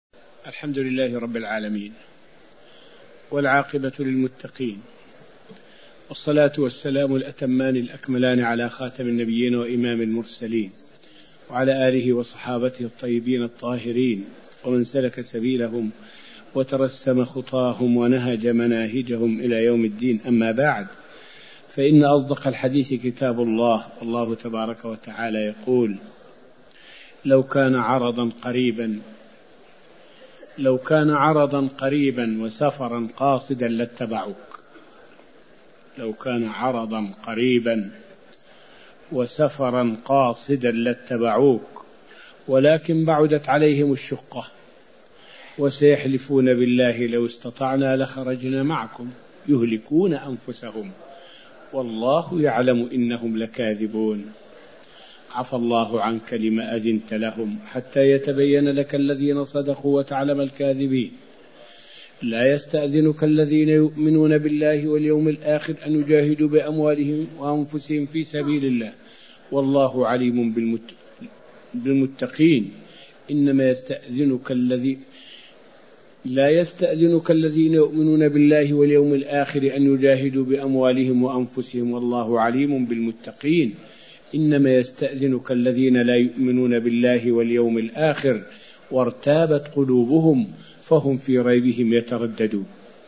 الحمد لله رب العالمين، والعاقبة للمتقين، والصلاة والسلام الأتمان الأكملان على خاتم النبيين وإمام المرسلين، وعلى آله وصحابته الطيبين الطاهرين، ومن سلك سبيلهم وترسم خطاهم ونهج مناهجهم إلى يوم الدين. أما بعد، فإن أصدق الحديث كتاب الله، والله تبارك وتعالى يقول: لو كان عرضا قريبا وسفرا قاصدا لاتبعوك. لو كان عرضا قريبا وسفرا قاصدا لاتبعوك، ولكن بعدت عليهم الشقة، وسيحلفون بالله لو استطعنا لخرجنا معكم يهلكون أنفسهم والله يعلم إنهم لكاذبون. عفى الله عنك لما أذنت لهم حتى يتبين لك الذين صدقوا وتعلم الكاذبين. لا يستأذنك الذين يؤمنون بالله واليوم الآخر أن يجاهدوا بأموالهم وأنفسهم في سبيل الله والله عليم بالمتقين. لا يستأذنك الذين يؤمنون بالله واليوم الآخر أن يجاهدوا بأموالهم وأنفسهم والله عليم بالمتقين. إنما يستأذنك الذين لا يؤمنون بالله واليوم الآخر وارتابت قلوبهم فهم في ريبهم يترددون.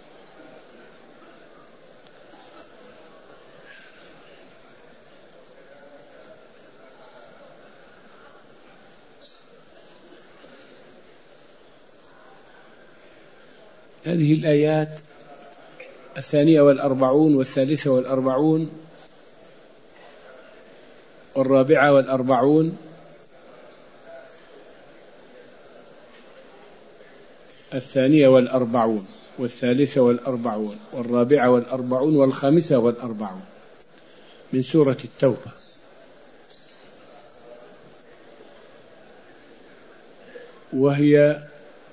هذه الآيات 42 و43 و44 42 و43 و44 و45 من سورة التوبة، وهي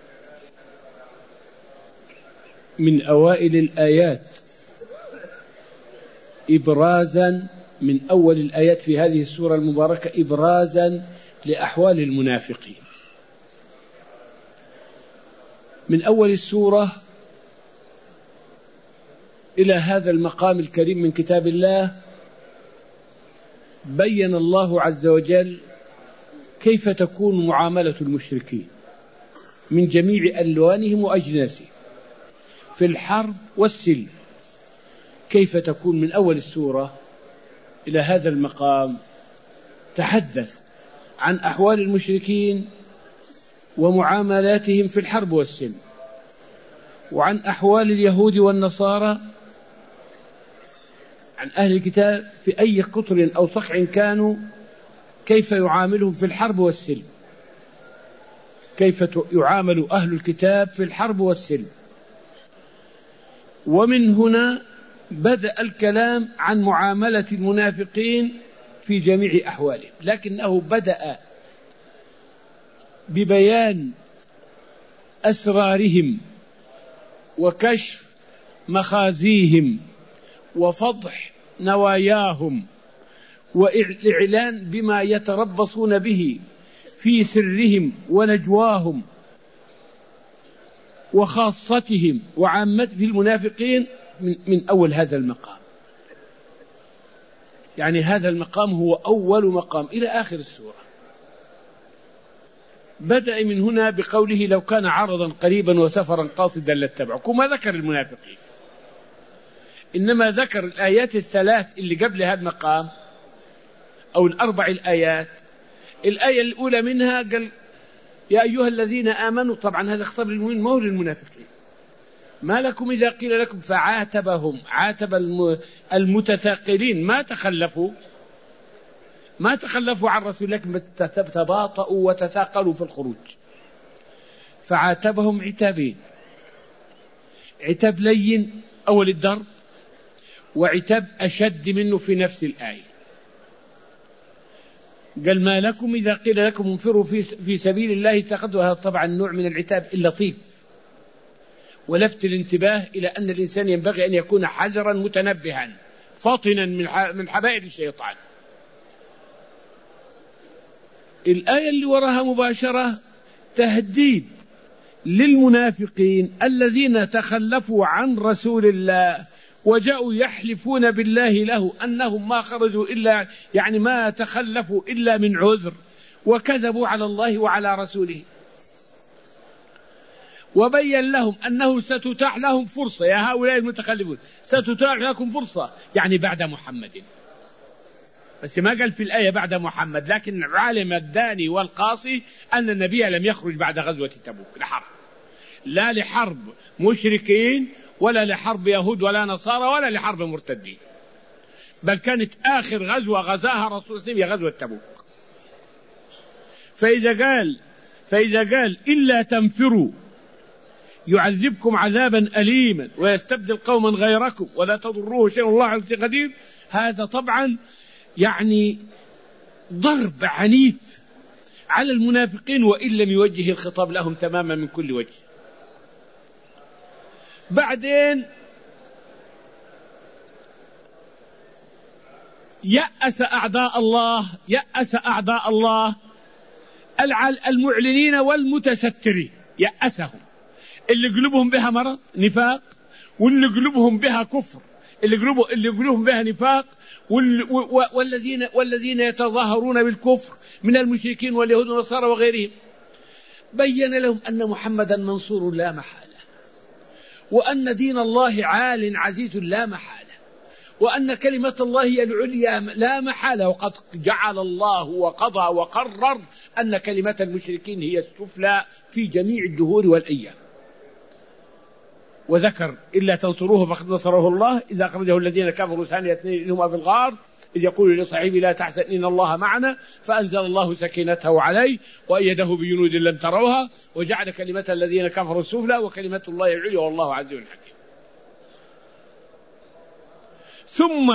من أوائل الآيات من أول الآيات في هذه السورة المباركة إبرازا لأحوال المنافقين. من أول السورة إلى هذا المقام الكريم من كتاب الله بين الله عز وجل كيف تكون معاملة المشركين من جميع ألوانهم وأجناسهم في الحرب والسلم. كيف تكون من أول السورة إلى هذا المقام تحدث عن أحوال المشركين ومعاملاتهم في الحرب والسلم، وعن أحوال اليهود والنصارى، عن أهل الكتاب في أي قطر أو صقع كانوا، كيف يعاملهم في الحرب والسلم، كيف يعامل أهل الكتاب في الحرب والسلم. ومن هنا بدأ الكلام عن معاملة المنافقين في جميع أحوالهم، لكنه بدأ ببيان أسرارهم وكشف مخازيهم وفضح نواياهم والإعلان بما يتربصون به في سرهم ونجواهم وخاصتهم وعامة المنافقين من أول هذا المقام. يعني هذا المقام هو أول مقام إلى آخر السورة. بدأ من هنا بقوله: لو كان عرضا قريبا وسفرا قاصدا لاتبعوك. وما ذكر المنافقين، إنما ذكر الآيات الثلاث اللي قبل هذا المقام أو الأربع الآيات. الآية الأولى منها قال: يا أيها الذين آمنوا. طبعا هذا خطاب للمؤمنين ما هو للمنافقين. ما لكم إذا قيل لكم، فعاتبهم، عاتب المتثاقلين، ما تخلفوا عن رسول الله، لكن تباطؤوا وتثاقلوا في الخروج. فعاتبهم عتابين: عتاب لين أول الدرب، وعتاب أشد منه في نفس الآية. قال: ما لكم إذا قيل لكم انفروا في سبيل الله ثاقلتم. هذا طبعا نوع من العتاب اللطيف، ولفت الانتباه إلى أن الإنسان ينبغي أن يكون حذرا متنبها فاطنا من حبائل الشيطان. الآية اللي وراها مباشرة تهديد للمنافقين الذين تخلفوا عن رسول الله وجاءوا يحلفون بالله له أنهم ما خرجوا إلا يعني ما تخلفوا إلا من عذر، وكذبوا على الله وعلى رسوله، وبين لهم أنه ستتاح لهم فرصة، يا هؤلاء المتخلفون ستتاح لكم فرصة يعني بعد محمد، بس ما قال في الآية بعد محمد، لكن علم الداني والقاصي أن النبي لم يخرج بعد غزوة تبوك لحرب، لا لحرب مشركين ولا لحرب يهود ولا نصارى ولا لحرب مرتدين، بل كانت آخر غزوة غزاها رسول الله هي غزوة تبوك. فإذا قال إلا تنفروا يعذبكم عذابا أليما ويستبدل قوما غيركم ولا تضروه شيء والله على كل قدير، هذا طبعا يعني ضرب عنيف على المنافقين وإن لم يوجه الخطاب لهم تماما من كل وجه. بعدين يأس أعداء الله المعلنين والمتسترين، يأسهم اللي قلوبهم بها مرض نفاق، واللي قلوبهم بها كفر، اللي قلوبهم بها نفاق، والذين يتظاهرون بالكفر من المشركين واليهود والنصارى وغيرهم. بين لهم أن محمدا منصور لا محالة، وأن دين الله عال عزيز لا محالة، وأن كلمة الله هي العليا لا محالة، وقد جعل الله وقضى وقرر أن كلمة المشركين هي السفلى في جميع الدهور والأيام. وذكر إلا تنصروه فقد نصره الله إذا أخرجه الذين كفروا ثانية اثنين إذ هما في الغار إذ يقول لصاحبه لا تحزن إن الله معنا فأنزل الله سكينته عليه وأيده بجنود لم تروها وجعل كلمة الذين كفروا السفلى وكلمة الله العليا والله عزيز حكيم. ثم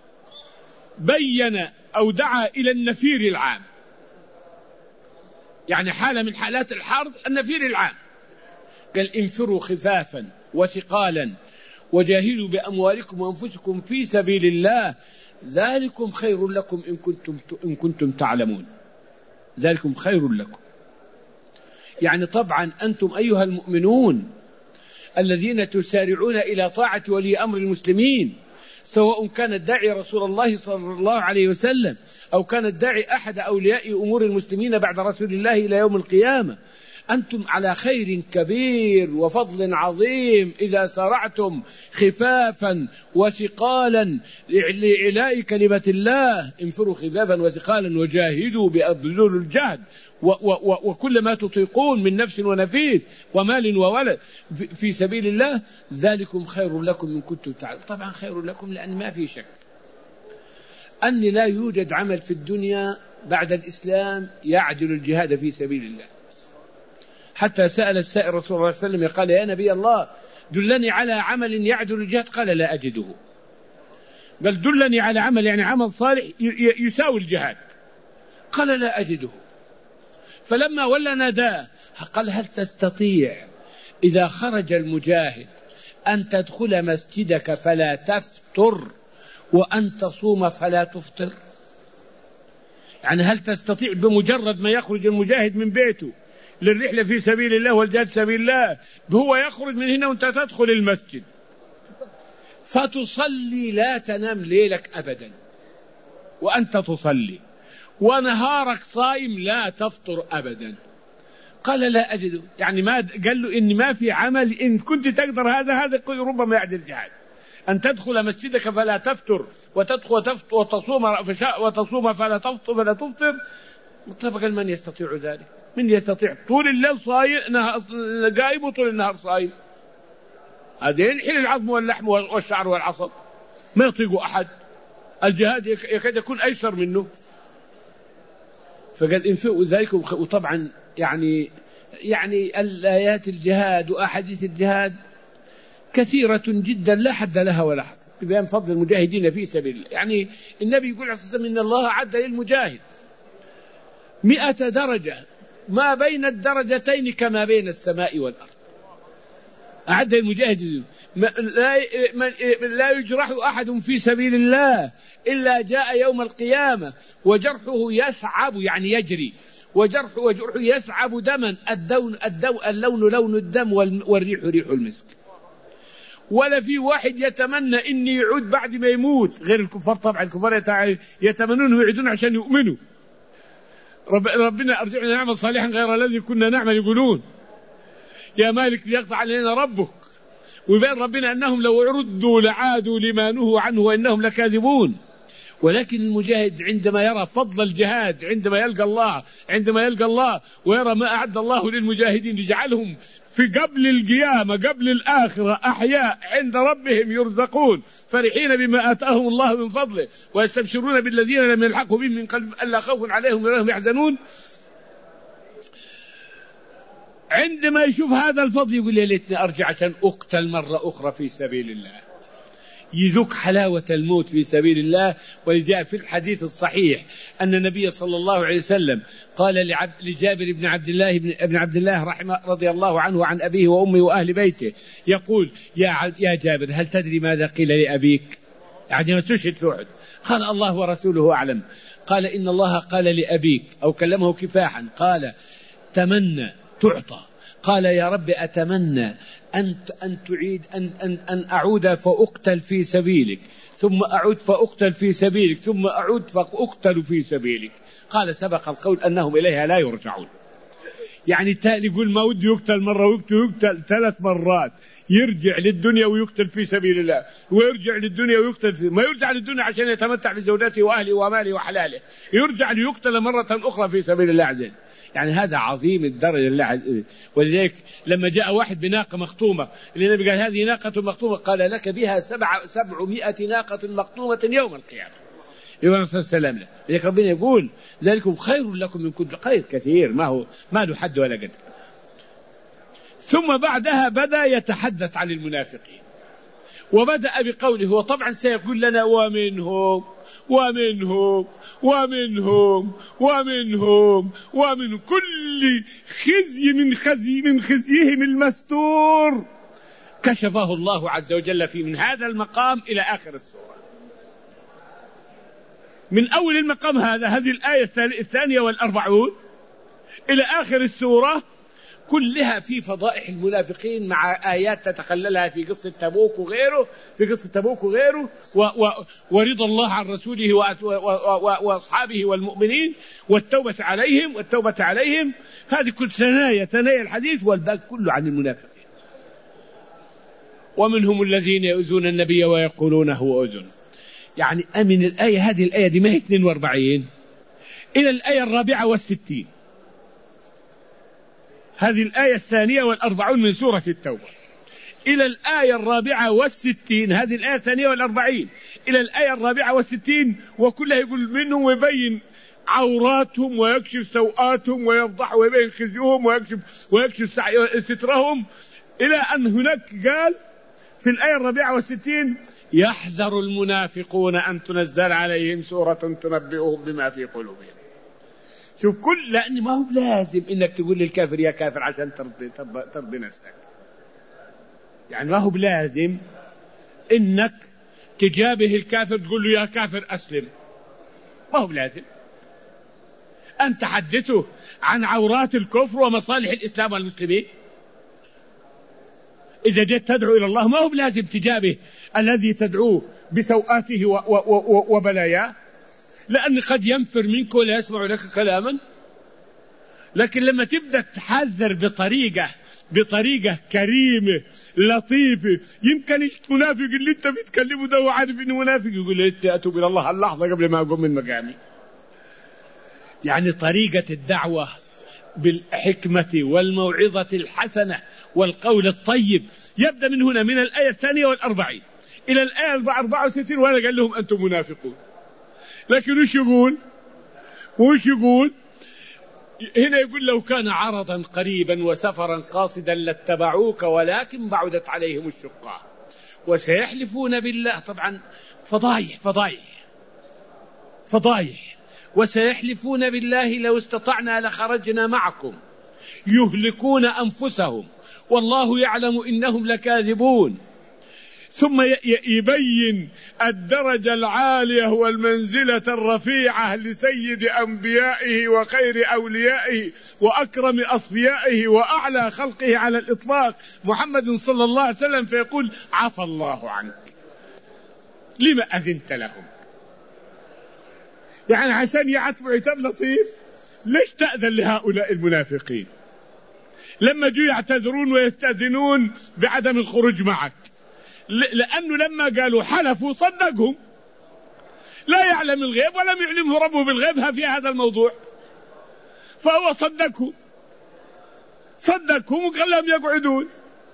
بين أو دعا إلى النفير العام، يعني حالة من حالات الحرب النفير العام، قال انفروا خفافا وثقالا وجاهدوا بأموالكم وأنفسكم في سبيل الله ذلكم خير لكم إن كنتم تعلمون. ذلكم خير لكم، يعني طبعا أنتم أيها المؤمنون الذين تسارعون إلى طاعة ولي أمر المسلمين، سواء كان الداعي رسول الله صلى الله عليه وسلم أو كان الداعي أحد أولياء أمور المسلمين بعد رسول الله إلى يوم القيامة، أنتم على خير كبير وفضل عظيم إذا سارعتم خفافا وثقالا لإعلاء كلمة الله. انفروا خفافا وثقالا وجاهدوا بذل الجهد وكل ما تطيقون من نفس ونفيس ومال وولد في سبيل الله ذلكم خير لكم إن كنتم تعلمون. طبعا خير لكم لأن ما في شك أن لا يوجد عمل في الدنيا بعد الإسلام يعدل الجهاد في سبيل الله. حتى سأل السائل رسول الله صلى الله عليه وسلم قال يا نبي الله دلني على عمل يعدل الجهاد، قال لا أجده، بل دلني على عمل يعني عمل صالح يساوي الجهاد، قال لا أجده. فلما ولى ناداه قال هل تستطيع إذا خرج المجاهد أن تدخل مسجدك فلا تفتر وأن تصوم فلا تفطر؟ يعني هل تستطيع بمجرد ما يخرج المجاهد من بيته للرحلة في سبيل الله والجهاد سبيل الله هو يخرج من هنا وانت تدخل المسجد فتصلي لا تنام ليلك أبدا وأنت تصلي ونهارك صائم لا تفطر أبدا؟ قال لا أجد. يعني ما قال له إن ما في عمل إن كنت تقدر هذا ربما يعدل الجهاد، أن تدخل مسجدك فلا تفتر وتصوم فلا تفطر. طبعا من يستطيع ذلك؟ من يستطيع طول الليل صايم قائم وطول النهار صايم؟ هذا ينحل العظم واللحم والشعر والعصب، ما يطيق أحد. الجهاد يكاد يكون أيسر منه. فقال انفقوا ذلك. وطبعا يعني الآيات الجهاد وأحاديث الجهاد كثيرة جدا لا حد لها ولا حد ببيان فضل المجاهدين في سبيل الله. يعني النبي يقول عليه الصلاة والسلام إن الله أعد للمجاهد 100 درجة ما بين الدرجتين كما بين السماء والأرض. أعد للمجاهد لا يجرح أحد في سبيل الله إلا جاء يوم القيامة وجرحه يثعب يعني يجري وجرح يسعب دما، اللون لون الدم والريح ريح المسك. ولا في واحد يتمنى إني يعود بعد ما يموت، غير الكفار طبعا. الكفار يتمنون يعودون عشان يؤمنوا. ربنا أرجعنا نعمل صالحا غير الذي كنا نعمل، يقولون يا مالك ليقضي علينا ربك. ويبين ربنا أنهم لو ردوا لعادوا لما نهوا عنه وإنهم لكاذبون. ولكن المجاهد عندما يرى فضل الجهاد، عندما يلقى الله ويرى ما أعد الله للمجاهدين، يجعلهم في قبل القيامة قبل الآخرة أحياء عند ربهم يرزقون فرحين بما آتاهم الله من فضله ويستبشرون بالذين لم يلحقوا بهم من قلب ألا خوف عليهم ولا هم يحزنون. عندما يشوف هذا الفضل يقول يا ليتني أرجع عشان أقتل مرة أخرى في سبيل الله، يذوق حلاوة الموت في سبيل الله. ولجاء في الحديث الصحيح أن النبي صلى الله عليه وسلم قال لجابر بن عبد الله رحمه رضي الله عنه وعن أبيه وأمه وأهل بيته، يقول يا جابر هل تدري ماذا قيل لأبيك؟ يعني ما تشهد في أحد. قال الله ورسوله أعلم. قال إن الله قال لأبيك أو كلمه كفاحا، قال تمنى تعطى. قال يا رب أتمنى أن تعيد أن أعود فأقتل في سبيلك، ثم أعود فأقتل في سبيلك، ثم أعود فأقتل في سبيلك. قال سبق القول أنهم إليها لا يرجعون. يعني التالي يقول ما ودي يقتل مرة ويقتل 3 مرات، يرجع للدنيا ويقتل في سبيل الله، ويرجع للدنيا ويقتل ما يرجع للدنيا عشان يتمتع بزوجته وأهله وماله وحلاله، يرجع ليقتل مرة أخرى في سبيل الله عز وجل. يعني هذا عظيم الدرجة الله. ولذلك لما جاء واحد بناقة مخطومة، النبي قال هذه ناقة مخطومة، قال لك بها 700 ناقة مخطومة يوم القيامة. يقول صلى الله عليه وسلم لذلك ربنا يقول ذلكم خير لكم من كل خير كثير ما له حد ولا قدر. ثم بعدها بدأ يتحدث عن المنافقين، وبدأ بقوله وطبعا سيقول لنا ومنهم ومنهم ومنهم ومنهم ومن كل خزي من خزيهم المستور كشفه الله عز وجل من هذا المقام إلى آخر السورة. من أول المقام هذه الآية 42 إلى آخر السورة كلها في فضائح المنافقين، مع آيات تتخللها في قصة تبوك وغيره، ورضا الله عن رسوله وأصحابه والمؤمنين والتوبة عليهم. هذه كل ثنايا الحديث، والباقي كله عن المنافقين. ومنهم الذين يؤذون النبي ويقولون هو أذن. يعني من الآية هذه الآية دي ما هي 42 إلى الآية 64، هذه الآية 42 من سورة التوبة، إلى الآية 64 هذه الآية 42 إلى الآية 64، وكلها يقول منهم ويبين عوراتهم ويكشف سوآتهم ويفضح ويبين خزيهم ويكشف سترهم، إلى أن هناك قال في الآية 64 يحذر المنافقون أن تنزل عليهم سورة تنبئهم بما في قلوبهم. شوف لأن ما هو لازم إنك تقول للكافر يا كافر عشان ترضي نفسك. يعني ما هو لازم إنك تجابه الكافر تقول له يا كافر أسلم، ما هو لازم أن تحدثه عن عورات الكفر ومصالح الإسلام والمسلمين. إذا جئت تدعو إلى الله ما هو لازم تجابه الذي تدعوه بسوءاته وبلاياه، لأن قد ينفر منك ولا يسمع لك كلاما. لكن لما تبدأ تحذر بطريقة كريمة لطيفة، يمكن المنافق اللي انت بتكلمه ده وعارف انه منافق يقول انت أتوب إلى الله اللحظة قبل ما أقوم من مقامي. يعني طريقة الدعوة بالحكمة والموعظة الحسنة والقول الطيب يبدأ من هنا، من الآية 42 إلى الآية 64، وأنا قال لهم أنتم منافقون. لكن وش يقول هنا؟ يقول لو كان عرضا قريبا وسفرا قاصدا لاتبعوك ولكن بعدت عليهم الشقة وسيحلفون بالله. طبعا فضايح. وسيحلفون بالله لو استطعنا لخرجنا معكم يهلكون أنفسهم والله يعلم إنهم لكاذبون. ثم يبين الدرجة العالية والمنزلة الرفيعة لسيد أنبيائه وخير أوليائه وأكرم أصفيائه وأعلى خلقه على الإطلاق محمد صلى الله عليه وسلم، فيقول عفى الله عنك لما أذنت لهم. يعني عشان يعتبوا عتاب لطيف، ليش تأذن لهؤلاء المنافقين لما جو يعتذرون ويستأذنون بعدم الخروج معك؟ لأنه لما قالوا حلفوا صدقهم، لا يعلم الغيب ولم يعلمه ربه بالغيب في هذا الموضوع، فهو صدقهم وخلهم يقعدون،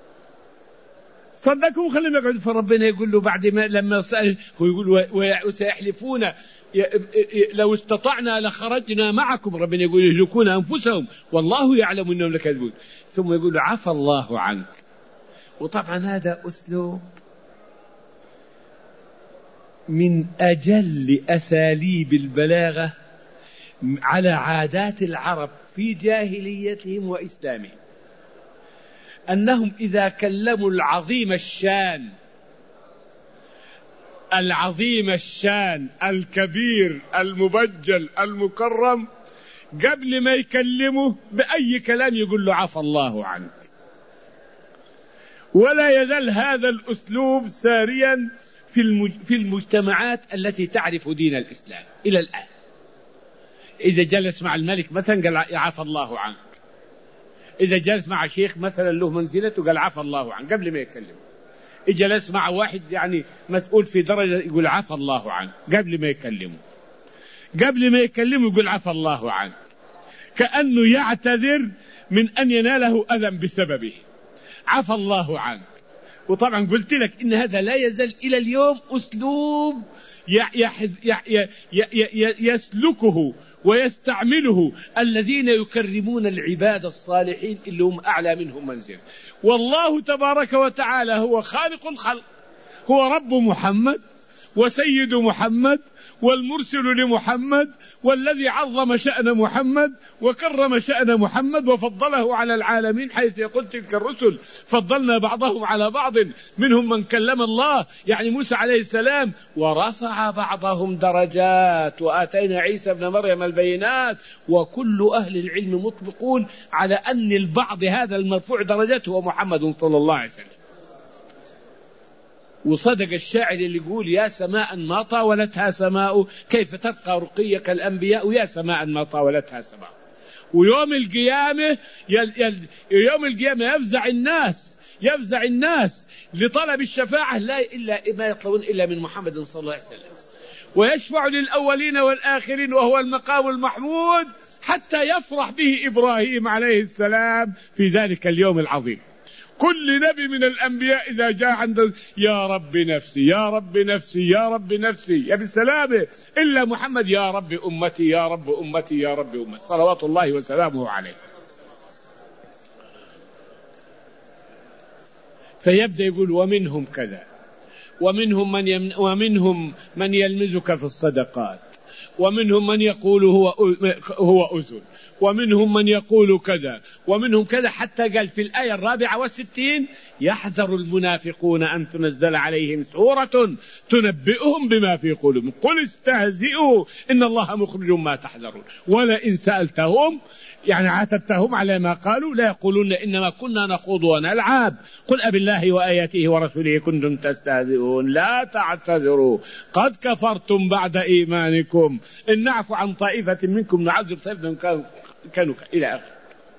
فربنا يقول له بعد ما لما سأل هو يقول وسيحلفون لو استطعنا لخرجنا معكم، ربنا يقول يهلكون أنفسهم والله يعلم أنهم لكاذبون، ثم يقول عفى الله عنك. وطبعا هذا أسلوب من أجل أساليب البلاغة على عادات العرب في جاهليتهم وإسلامهم، أنهم إذا كلموا العظيم الشان الكبير المبجل المكرم، قبل ما يكلمه بأي كلام يقول له عفى الله عنك. ولا يزال هذا الأسلوب ساريا في المجتمعات التي تعرف دين الإسلام إلى الآن. إذا جلس مع الملك مثلا قال عفى الله عنك، إذا جلس مع شيخ مثلا له منزلته قال عفى الله عنك قبل ما يكلمه، إذا جلس مع واحد يعني مسؤول في درجة يقول عفى الله عنك قبل ما يكلمه يقول عفى الله عنك، كأنه يعتذر من أن يناله أذى بسببه، عفى الله عنك. وطبعا قلت لك إن هذا لا يزال إلى اليوم أسلوب يسلكه ويستعمله الذين يكرمون العباد الصالحين اللي هم أعلى منهم منزل. والله تبارك وتعالى هو خالق الخلق، هو رب محمد وسيد محمد والمرسل لمحمد والذي عظم شأن محمد وكرم شأن محمد وفضله على العالمين، حيث يقول تلك الرسل فضلنا بعضهم على بعض منهم من كلم الله، يعني موسى عليه السلام، ورفع بعضهم درجات وآتينا عيسى بن مريم البينات، وكل أهل العلم مطبقون على أن البعض هذا المرفوع درجات هو محمد صلى الله عليه وسلم. وصدق الشاعر اللي يقول يا سماء ما طاولتها سماء كيف ترقى رقيك الأنبياء، يا سماء ما طاولتها سماء. ويوم القيامة يفزع الناس لطلب الشفاعة لا إلا ما يطلبون إلا من محمد صلى الله عليه وسلم، ويشفع للأولين والآخرين وهو المقام المحمود، حتى يفرح به إبراهيم عليه السلام في ذلك اليوم العظيم. كل نبي من الأنبياء إذا جاء عنده يا رب نفسي يا رب نفسي يا رب نفسي يا بالسلامة، إلا محمد يا رب أمتي يا رب أمتي يا رب أمتي صلوات الله وسلامه عليه. فيبدأ يقول ومنهم كذا، ومنهم من يلمزك في الصدقات، ومنهم من يقول هو أذن، ومنهم من يقول كذا ومنهم كذا، حتى قال في الآية 64 يحذر المنافقون أن تنزل عليهم سورة تنبئهم بما في قلوبهم قل استهزئوا إن الله مخرج ما تحذرون. ولئن سألتهم يعني عاتبتهم على ما قالوا لا يقولون إنما كنا نخوض ونلعب قل أبالله وآياته ورسوله كنتم تستهزئون لا تعتذروا قد كفرتم بعد إيمانكم إن نعفو عن طائفة منكم نعذب طائفة كانوا إلى آخر.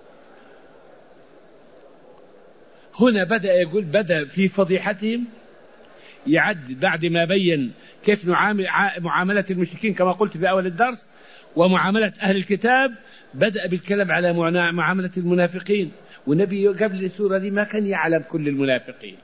هنا بدأ في فضيحتهم يعد بعد ما بين كيف معاملة المشركين كما قلت في أول الدرس ومعاملة أهل الكتاب، بدأ بالكلام على معاملة المنافقين. والنبي قبل السورة دي ما كان يعلم كل المنافقين،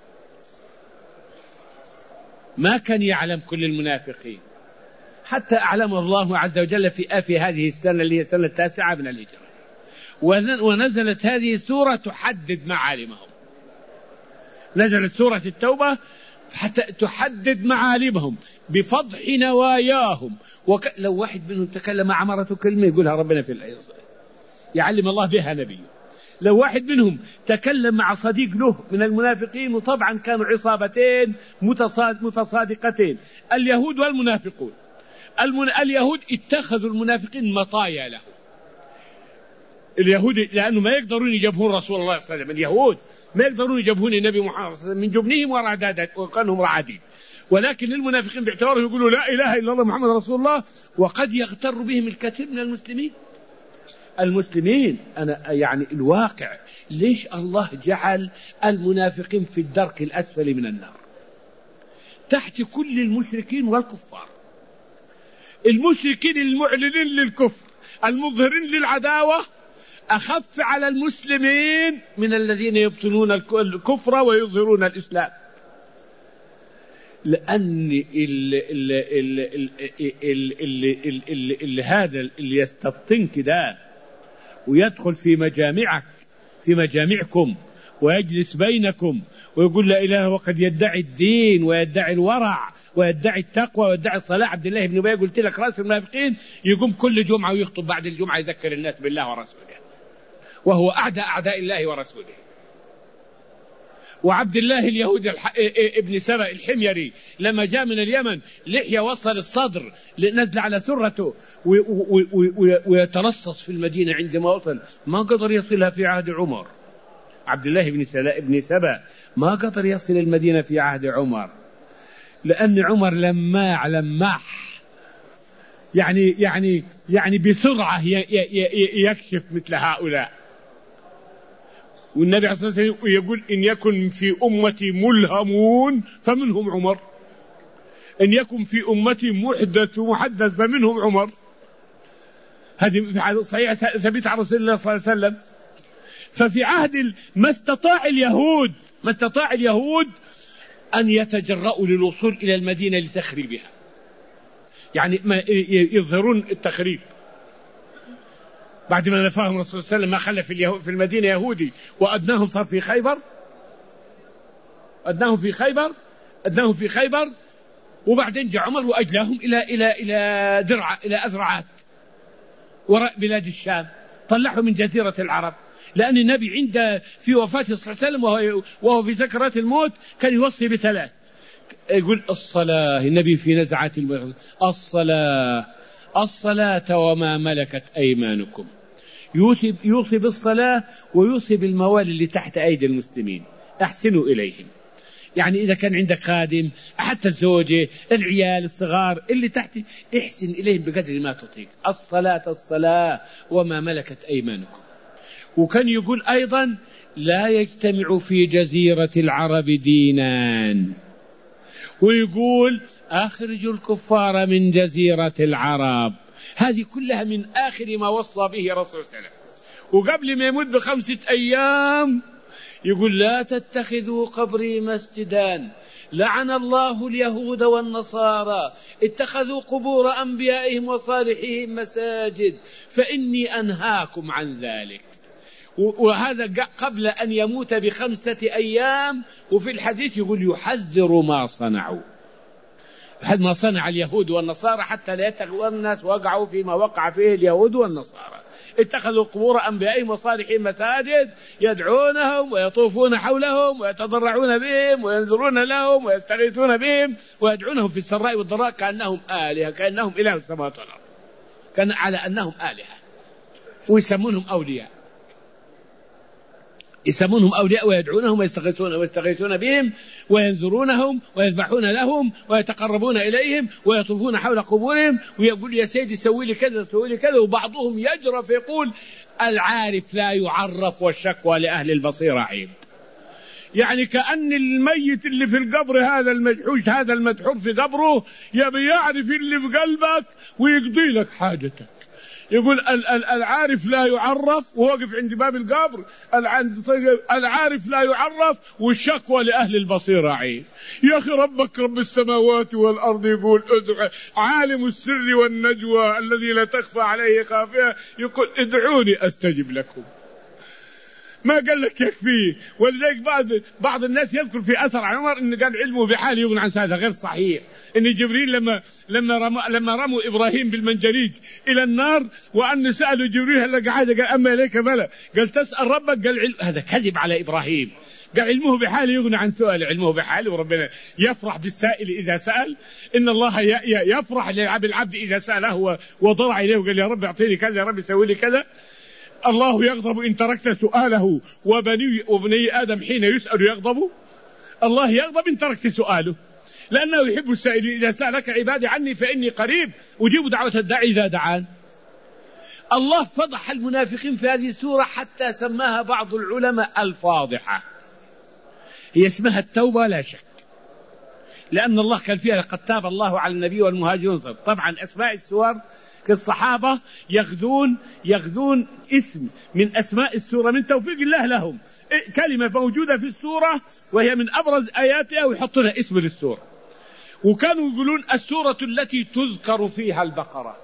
ما كان يعلم كل المنافقين، حتى أعلم الله عز وجل في هذه السنة اللي هي سنة 9 من الهجرة، ونزلت هذه السورة تحدد معالمهم. نزلت سورة التوبة حتى تحدد معالمهم بفضح نواياهم. لو واحد منهم تكلم عمرته كلمة يقولها ربنا في الآية يعلم الله بها نبيه، لو واحد منهم تكلم مع صديق له من المنافقين، وطبعا كانوا عصابتين متصادقتين، اليهود والمنافقون. اليهود اتخذوا المنافقين مطايا له. اليهود لأنه ما يقدرون يجبهون رسول الله صلى الله عليه وسلم، اليهود ما يقدرون يجبهون النبي محمد من جبنهم ورعدادات وكانهم رعادين، ولكن المنافقين باعتبارهم يقولوا لا إله إلا الله محمد رسول الله، وقد يغتر بهم الكثير من المسلمين. أنا يعني الواقع ليش الله جعل المنافقين في الدرك الأسفل من النار تحت كل المشركين والكفار؟ المشركين المعلنين للكفر المظهرين للعداوة أخف على المسلمين من الذين يبطنون الكفر ويظهرون الإسلام، لأن هذا اللي يستبطنك ده ويدخل في مجامعكم ويجلس بينكم ويقول لا إله، وقد يدعي الدين ويدعي الورع ويدعي التقوى ويدعي الصلاة. عبد الله بن أبي قلت لك رأس المنافقين يقوم كل جمعة ويخطب بعد الجمعة يذكر الناس بالله ورسوله، وهو أعداء الله ورسوله. وعبد الله اليهودي ابن سبأ الحميري لما جاء من اليمن لحية وصل الصدر نزل على سرته ويترصص في المدينة، عندما وصل ما قدر يصلها في عهد عمر. عبد الله ابن سبأ ما قدر يصل المدينة في عهد عمر، لأن عمر لماح يعني بسرعة يكشف مثل هؤلاء. والنبي عليه الصلاة والسلام يقول إن يكن في أمتي ملهمون فمنهم عمر، إن يكن في أمتي محدث فمنهم عمر. هذه صحيح ثبت على رسول الله صلى الله عليه وسلم. ففي عهد ما استطاع اليهود أن يتجرؤوا للوصول إلى المدينة لتخريبها، يعني يظهرون التخريب. بعد ما نفاهم رسول الله صلى الله عليه وسلم ما خلى في المدينة يهودي وأدناهم صار في خيبر، أدناهم في خيبر، وبعدين جاء عمر وأجلاهم إلى أذرعات وراء بلاد الشام، طلعوا من جزيرة العرب. لأن النبي في وفاته صلى الله عليه وسلم وهو في سكرات الموت كان يوصي بثلاث، يقول الصلاة، النبي في نزعة الصلاة وما ملكت أيمانكم، يوصي بالصلاة ويوصي بالموالي اللي تحت أيدي المسلمين، أحسنوا إليهم. يعني إذا كان عندك خادم، حتى الزوجة، العيال الصغار اللي تحت، احسن إليهم بقدر ما تطيق. الصلاة وما ملكت أيمانكم. وكان يقول أيضا لا يجتمع في جزيرة العرب دينان، ويقول أخرجوا الكفار من جزيرة العرب. هذه كلها من آخر ما وصى به رسول الله صلى الله عليه وسلم. وقبل ما يمد ب5 أيام يقول لا تتخذوا قبري مسجدا، لعن الله اليهود والنصارى اتخذوا قبور أنبيائهم وصالحهم مساجد فإني أنهاكم عن ذلك. وهذا قبل أن يموت ب5 أيام. وفي الحديث يقول يحذر ما صنعوا، ما صنع اليهود والنصارى حتى لا يتغوى الناس وقعوا فيما وقع فيه اليهود والنصارى. اتخذوا قبور أنبيائهم وصالحين مساجد يدعونهم ويطوفون حولهم ويتضرعون بهم وينذرون لهم ويستغيثون بهم ويدعونهم في السراء والضراء كأنهم آلهة، كأنهم إله السماوات والأرض، كان على أنهم آلهة، ويسمونهم أولياء، يسمونهم أولياء ويدعونهم ويستغيثون بهم وينذرونهم ويذبحون لهم ويتقربون إليهم ويطوفون حول قبورهم ويقول يا سيدي سوي لي كذا سوي لي كذا. وبعضهم يجرف يقول العارف لا يعرف والشكوى لأهل البصيرة عيب. يعني كأن الميت اللي في القبر هذا المجحوش هذا المدحور في قبره يبي يعرف اللي في قلبك ويقضي لك حاجتك. يقول العارف لا يعرف ووقف عند باب القبر، العارف لا يعرف والشكوى لأهل البصيرة عيب. يا أخي ربك رب السماوات والأرض يقول ادعوا، عالم السر والنجوى الذي لا تخفى عليه خافية يقول ادعوني أستجب لكم. ما قال لك يكفيه. ولذلك بعض الناس يذكر في أثر عن عمر إن قال علمه بحال يغني عن هذا، غير صحيح. إن جبريل لما رموا إبراهيم بالمنجنيق إلى النار، وأن سألوا جبريل هل قاعد، قال أما إليك بلى، قال تسأل ربك، قال هذا كذب على إبراهيم، قال علمه بحاله يغني عن سؤاله، علمه بحاله، وربنا يفرح بالسائل إذا سأل. إن الله يفرح بالعبد إذا سأله وضرع إليه وقال يا رب اعطيني كذا، يا رب سوي لي كذا. الله يغضب إن تركت سؤاله، وبني آدم حين يسأل يغضب. الله يغضب إن تركت سؤاله، لأنه يحب السائلين. إذا سألك عبادي عني فإني قريب أجيب دعوة الداعي إذا دعان. الله فضح المنافقين في هذه السورة حتى سماها بعض العلماء الفاضحة. هي اسمها التوبة لا شك، لأن الله قال فيها لقد تاب الله على النبي والمهاجرين. طبعا أسماء السور كالصحابة يغذون اسم من أسماء السورة من توفيق الله لهم، كلمة موجودة في السورة وهي من أبرز آياتها ويحطون اسم للسورة. وكانوا يقولون السورة التي تذكر فيها البقرة.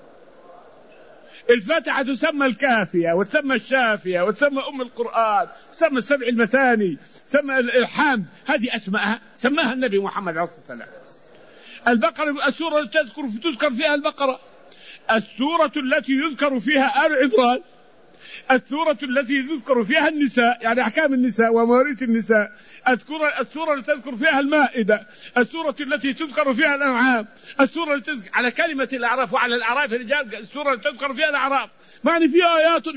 الفاتحة تسمى الكافية، وتسمى الشافية، وتسمى أم القرآن، وتسمى السبع المثاني، تسمى الحمد، هذه أسماءها سماها النبي محمد عليه الصلاة والسلام. البقرة السورة التي تذكر فيها البقرة، السورة التي يذكر فيها آل عمران، السورة التي يذكر فيها النساء يعني أحكام النساء ومواريث النساء، السورة التي تذكر فيها المائدة، السورة التي تذكر فيها الأنعام، السورة التي تذكر على كلمة الأعراف وعلى الأعراف الرجال، السورة التي تذكر فيها الأعراف، معني فيها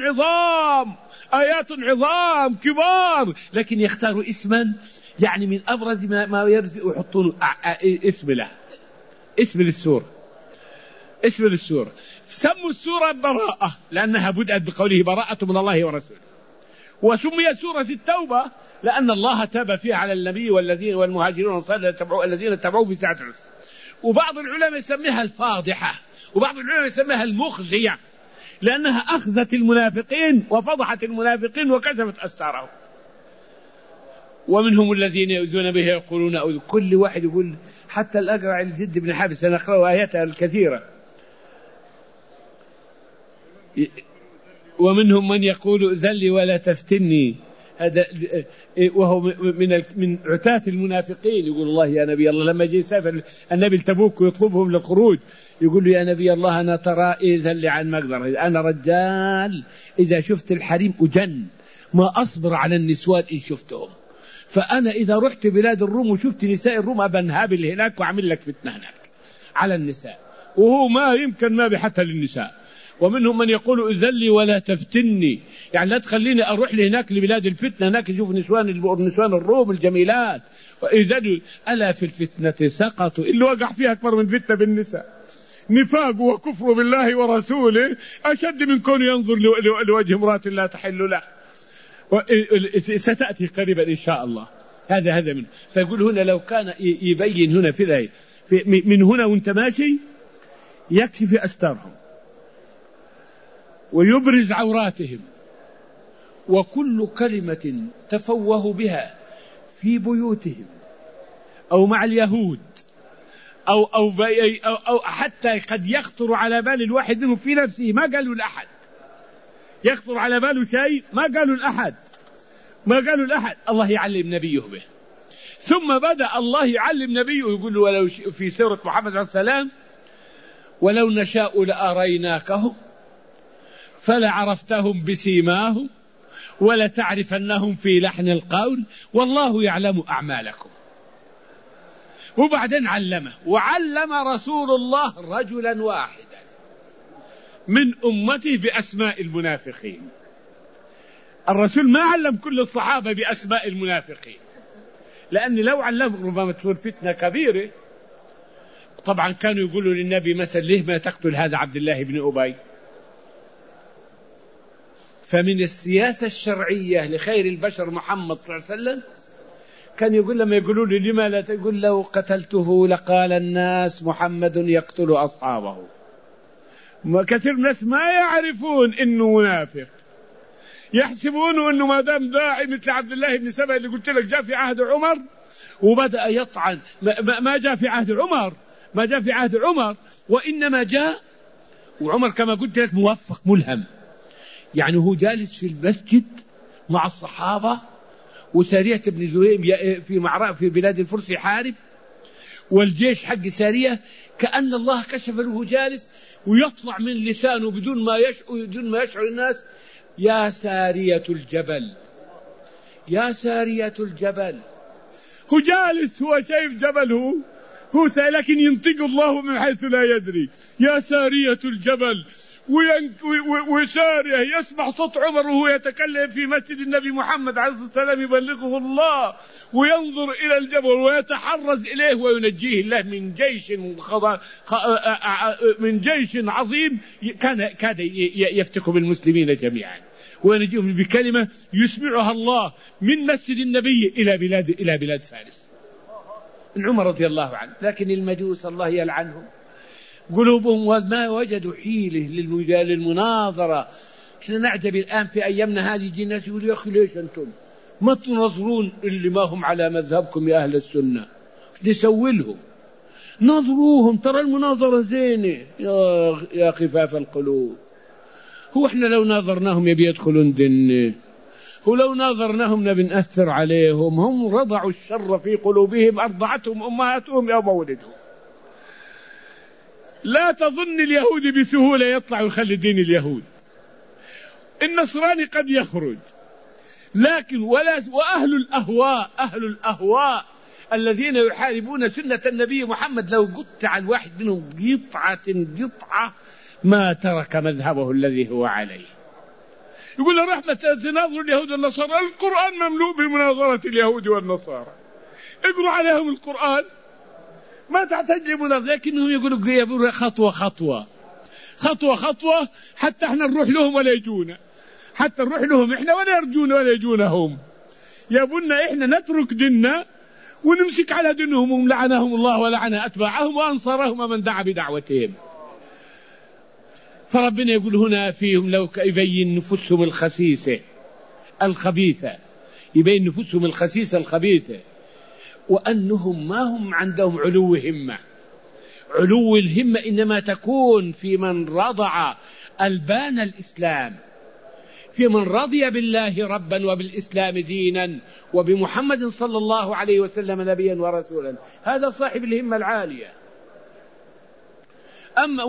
آيات عظام كبار، لكن يختاروا اسما يعني من أبرز ما يرزق ويحطون اسم له، اسم للسورة. سموا السورة براءة لأنها بدأت بقوله براءة من الله ورسوله، وسميت سورة التوبة لأن الله تاب فيها على النبي والمهاجرين والأنصار الذين اتبعوه في ساعة العسرة. وبعض العلماء يسميها الفاضحة، وبعض العلماء يسميها المخزية، لأنها أخذت المنافقين وفضحت المنافقين وكشفت أستارهم. ومنهم الذين يؤذون به يقولون أؤذ، كل واحد يقول، حتى الأقرع الجد بن حابس أنا أقرأ آياتها الكثيرة. ومنهم من يقول ذلي ولا تفتني، هذا وهو من عتاة المنافقين. يقول الله يا نبي الله، لما جاء يسافر النبي لتبوك ويطلبهم للخروج يقول له يا نبي الله أنا ترى ذلي عن مقدر، أنا رجال إذا شفت الحريم أجن، ما أصبر على النسوان إن شفتهم، فأنا إذا رحت بلاد الروم وشفت نساء الروم أبنهابل هناك وعمل لك فتنة هناك على النساء، وهو ما يمكن ما بحتى للنساء. ومنهم من يقول اذلي ولا تفتني، يعني لا تخليني أروح لهناك لبلاد الفتنة، هناك يشوف نسوان الروم الجميلات، وإذا ألا في الفتنة سقطوا، اللي وقع فيها أكبر من فتنة بالنساء، نفاق وكفر بالله ورسوله أشد من كون ينظر لوجه امرأة لا تحل له، ستأتي قريبا إن شاء الله. هذا منه. فيقول هنا لو كان يبين هنا في الآية من هنا وانت ماشي يكشف أستارهم ويبرز عوراتهم، وكل كلمة تفوه بها في بيوتهم أو مع اليهود أو حتى قد يخطر على بال الواحد منهم في نفسه ما قالوا لأحد، يخطر على باله شيء ما قالوا لأحد، الله يعلم نبيه به. ثم بدأ الله يعلم نبيه يقول له ولو في سورة محمد عليه السلام ولو نشاء لأريناكهم فلعرفتهم بسيماهم ولتعرفنهم في لحن القول والله يعلم أعمالكم. وبعدين وعلم رسول الله رجلا واحدا من أمته بأسماء المنافقين. الرسول ما علم كل الصحابة بأسماء المنافقين، لأن لو علمهم ربما تصير فتنة كبيرة. طبعا كانوا يقولوا للنبي مثلا ليه ما تقتل هذا عبد الله بن أبي؟ فمن السياسة الشرعية لخير البشر محمد صلى الله عليه وسلم كان يقول لما يقولوا لي لما لا تقول لو قتلته لقال الناس محمد يقتل أصحابه. كثير من الناس ما يعرفون إنه منافق، يحسبون إنه ما دام داعي مثل عبد الله بن سبأ اللي قلت لك جاء في عهد عمر وبدأ يطعن. ما جاء في عهد عمر، وإنما جاء وعمر كما قلت لك موفق ملهم، يعني هو جالس في المسجد مع الصحابة وسارية بن زهيم في بلاد الفرس يحارب، والجيش حق سارية كأن الله كشف له جالس ويطلع من لسانه بدون ما يشعر الناس: يا سارية الجبل، يا سارية الجبل. هو جالس، هو شايف جبل، هو لكن ينطق الله من حيث لا يدري: يا سارية الجبل. وسارية يسمع صوت عمر وهو يتكلم في مسجد النبي محمد عليه الصلاة والسلام يبلغه الله، وينظر إلى الجبل ويتحرز إليه وينجيه الله من جيش عظيم كاد يفتك بالمسلمين جميعا، وينجيهم بكلمة يسمعها الله من مسجد النبي إلى بلاد فارس. من عمر رضي الله عنه. لكن المجوس الله يلعنهم قلوبهم ما وجدوا حيلة للمناظرة. احنا نعجب الآن في أيامنا هذه يجي الناس يقول: يا أخي ليش أنتم ما تنظرون اللي ما هم على مذهبكم يا أهل السنة؟ نسوي لهم، نظروهم، ترى المناظرة زينة. يا خفاف القلوب، هو احنا لو ناظرناهم يبي يدخلون ديننا؟ ولو ناظرناهم نبي نأثر عليهم؟ هم رضعوا الشر في قلوبهم، أرضعتهم أمهاتهم يوم ولدوا. لا تظن اليهودي بسهولة يطلع ويخلي دين اليهود. النصراني قد يخرج، لكن وأهل الأهواء الذين يحاربون سنة النبي محمد لو قطع الواحد منهم قطعة ما ترك مذهبه الذي هو عليه. يقول له: رحمة تناظر اليهود والنصارى، القرآن مملوء بمناظرة اليهود والنصارى، اقروا عليهم القرآن، ما تحتاج لمناظرة. لكنهم يقولوا خطوة خطوة خطوة خطوة، حتى احنا نروح لهم ولا يجونا، حتى نروح لهم احنا ولا يرجونا ولا يجونهم. يبونا احنا نترك ديننا ونمسك على دينهم، هم لعنهم الله ولعن أتباعهم وأنصارهم ومن دعا بدعوتهم. فربنا يقول هنا فيهم: لو يبين نفوسهم الخبيثة، يبين نفوسهم الخبيثة، وأنهم ما هم عندهم علو همة. علو الهمة إنما تكون في من رضع ألبان الإسلام، في من رضي بالله ربا وبالإسلام دينا وبمحمد صلى الله عليه وسلم نبيا ورسولا. هذا صاحب الهمة العالية. أما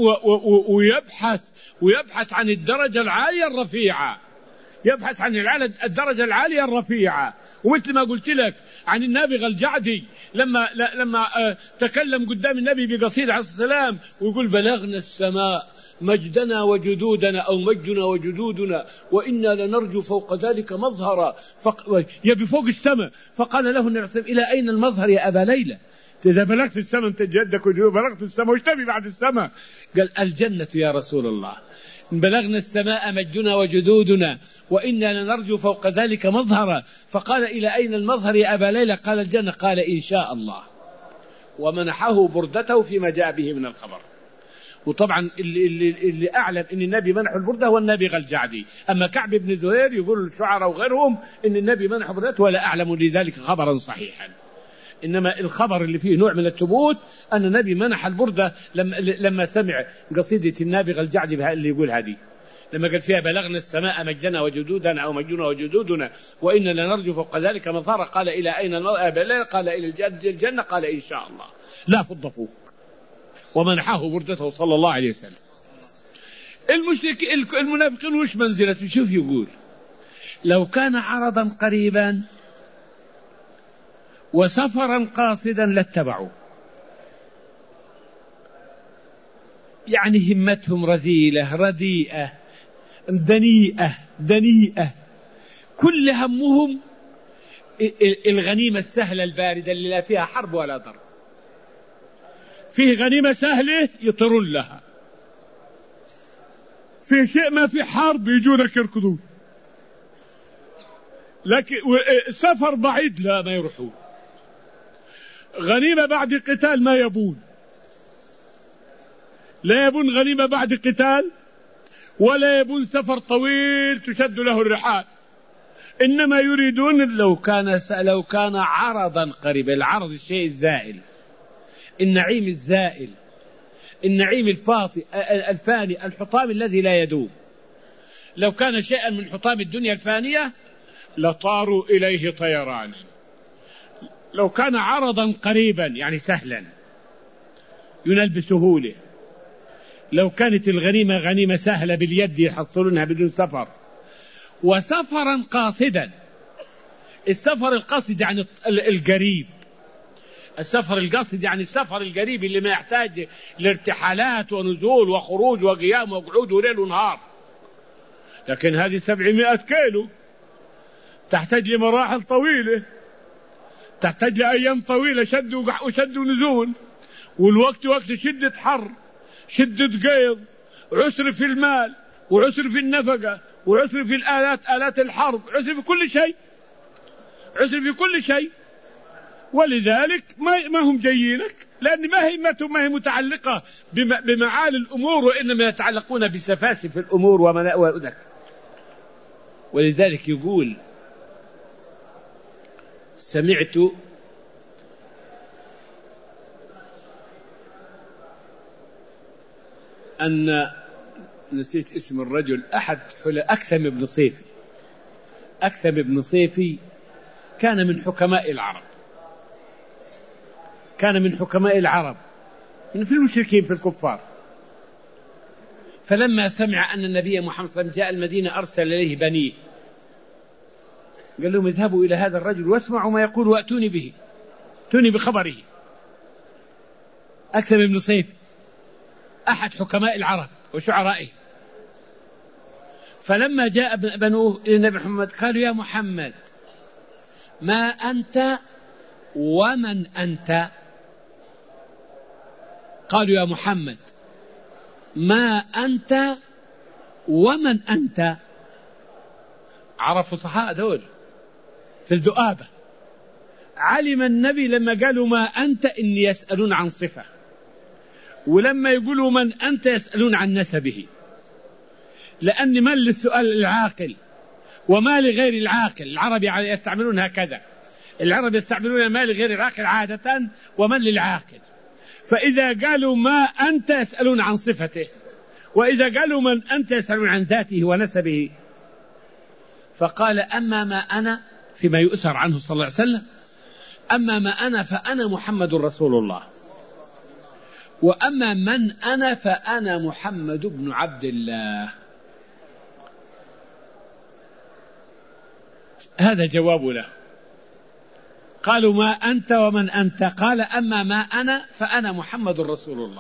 ويبحث عن الدرجة العالية الرفيعة، يبحث عن الدرجة العالية الرفيعة. ومثل ما قلت لك عن النابغة الجعدي لما تكلم قدام النبي بقصيدة عليه السلام ويقول: بلغنا السماء مجدنا وجدودنا، أو مجدنا وجدودنا، وإنا لنرجو فوق ذلك مظهرا. يبي فوق السماء. فقال له النبي: إلى أين المظهر يا أبا ليلى؟ إذا بلغت السماء أنت جدك بلغت السماء، وش تبي بعد السماء؟ قال: الجنة يا رسول الله. بلغنا السماء مجدنا وجدودنا، وإنا لنرجو فوق ذلك مظهرا. فقال: إلى أين المظهر يا أبا ليلى؟ قال: الجنة. قال: إن شاء الله. ومنحه بردته فيما جاء به من الخبر. وطبعا اللي أعلم أن النبي منح البردة هو النابغة الجعدي. أما كعب بن زهير يقول الشعراء وغيرهم أن النبي منح بردته، ولا أعلم لذلك خبرا صحيحا. إنما الخبر اللي فيه نوع من الثبوت أن النبي منح البردة لما سمع قصيدة النابغة الجعدي اللي يقول هذه، لما قال فيها: بلغنا السماء مجدنا وجدودنا، أو مجدنا وجدودنا، وإنا لنرجو فوق ذلك مظهر. قال: إلى أين المظهر؟ قال: إلى الجنة. قال: إن شاء الله. لا فض فوق. ومنحه بردته صلى الله عليه وسلم. المنافقين وش منزلته؟ شوف يقول: لو كان عرضا قريبا وسفرا قاصدا لاتبعوا. يعني همتهم رذيلة رديئة دنيئة، كل همهم الغنيمة السهلة الباردة اللي لا فيها حرب ولا ضرب. فيه غنيمة سهلة يطرون لها، في شيء ما في حرب يجونك يركضون، لكن سفر بعيد لا ما يروحون. غنيمة بعد قتال ما يبون، لا يبون غنيمة بعد قتال، ولا يبون سفر طويل تشد له الرحال، إنما يريدون لو كان عرضا قريبا. العرض الشيء الزائل، النعيم الزائل، النعيم الفاني، الحطام الذي لا يدوم. لو كان شيئا من حطام الدنيا الفانية لطاروا إليه طيرانا. لو كان عرضا قريبا يعني سهلا، ينال بسهولة. لو كانت الغنيمة غنيمة سهلة باليد يحصلونها بدون سفر. وسفرا قاصدا، السفر القاصد يعني القريب، السفر القاصد يعني السفر القريب اللي ما يحتاج لارتحالات ونزول وخروج وقيام وقعود وليل ونهار. لكن هذه 700 كيلو تحتاج لمراحل طويلة، تحتاج لأيام طويلة شد وشد ونزول، والوقت وقت شدة حر، شدة قيض، عسر في المال، وعسر في النفقة، وعسر في الآلات، آلات الحرب، عسر في كل شيء، عسر في كل شيء. ولذلك ما هم جايينك، لأن ما هي متعلقة بمعالي الأمور، وإنما يتعلقون بسفاسف الأمور وذلك. ولذلك يقول: سمعت أن، نسيت اسم الرجل، أحد أكثم بن صيفي. أكثم بن صيفي كان من حكماء العرب، كان من حكماء العرب في المشركين في الكفار. فلما سمع أن النبي محمد صلى الله عليه وسلم جاء المدينة أرسل إليه بنيه، قال لهم: اذهبوا إلى هذا الرجل واسمعوا ما يقول وأتوني به، أتوني بخبره. أكثم بن صيف أحد حكماء العرب وشعرائه. فلما جاء بنوه إلى النبي محمد قالوا: يا محمد، ما أنت ومن أنت؟ قالوا: يا محمد، ما أنت ومن أنت؟ عرفوا صحاء دول في الذؤابة. علم النبي لما قالوا ما أنت إن يسألون عن صفة، ولما يقولوا من أنت يسألون عن نسبه، لأن من للسؤال العاقل وما لغير العاقل. العرب يستعملون هكذا، العرب يستعملون ما لغير العاقل عادة ومن للعاقل. فإذا قالوا ما أنت يسألون عن صفته، وإذا قالوا من أنت يسألون عن ذاته ونسبه. فقال: أما ما أنا، فيما يؤثر عنه صلى الله عليه وسلم: أما ما أنا فأنا محمد رسول الله، وأما من أنا فأنا محمد بن عبد الله. هذا جواب له. قالوا: ما أنت ومن أنت؟ قال: أما ما أنا فأنا محمد رسول الله،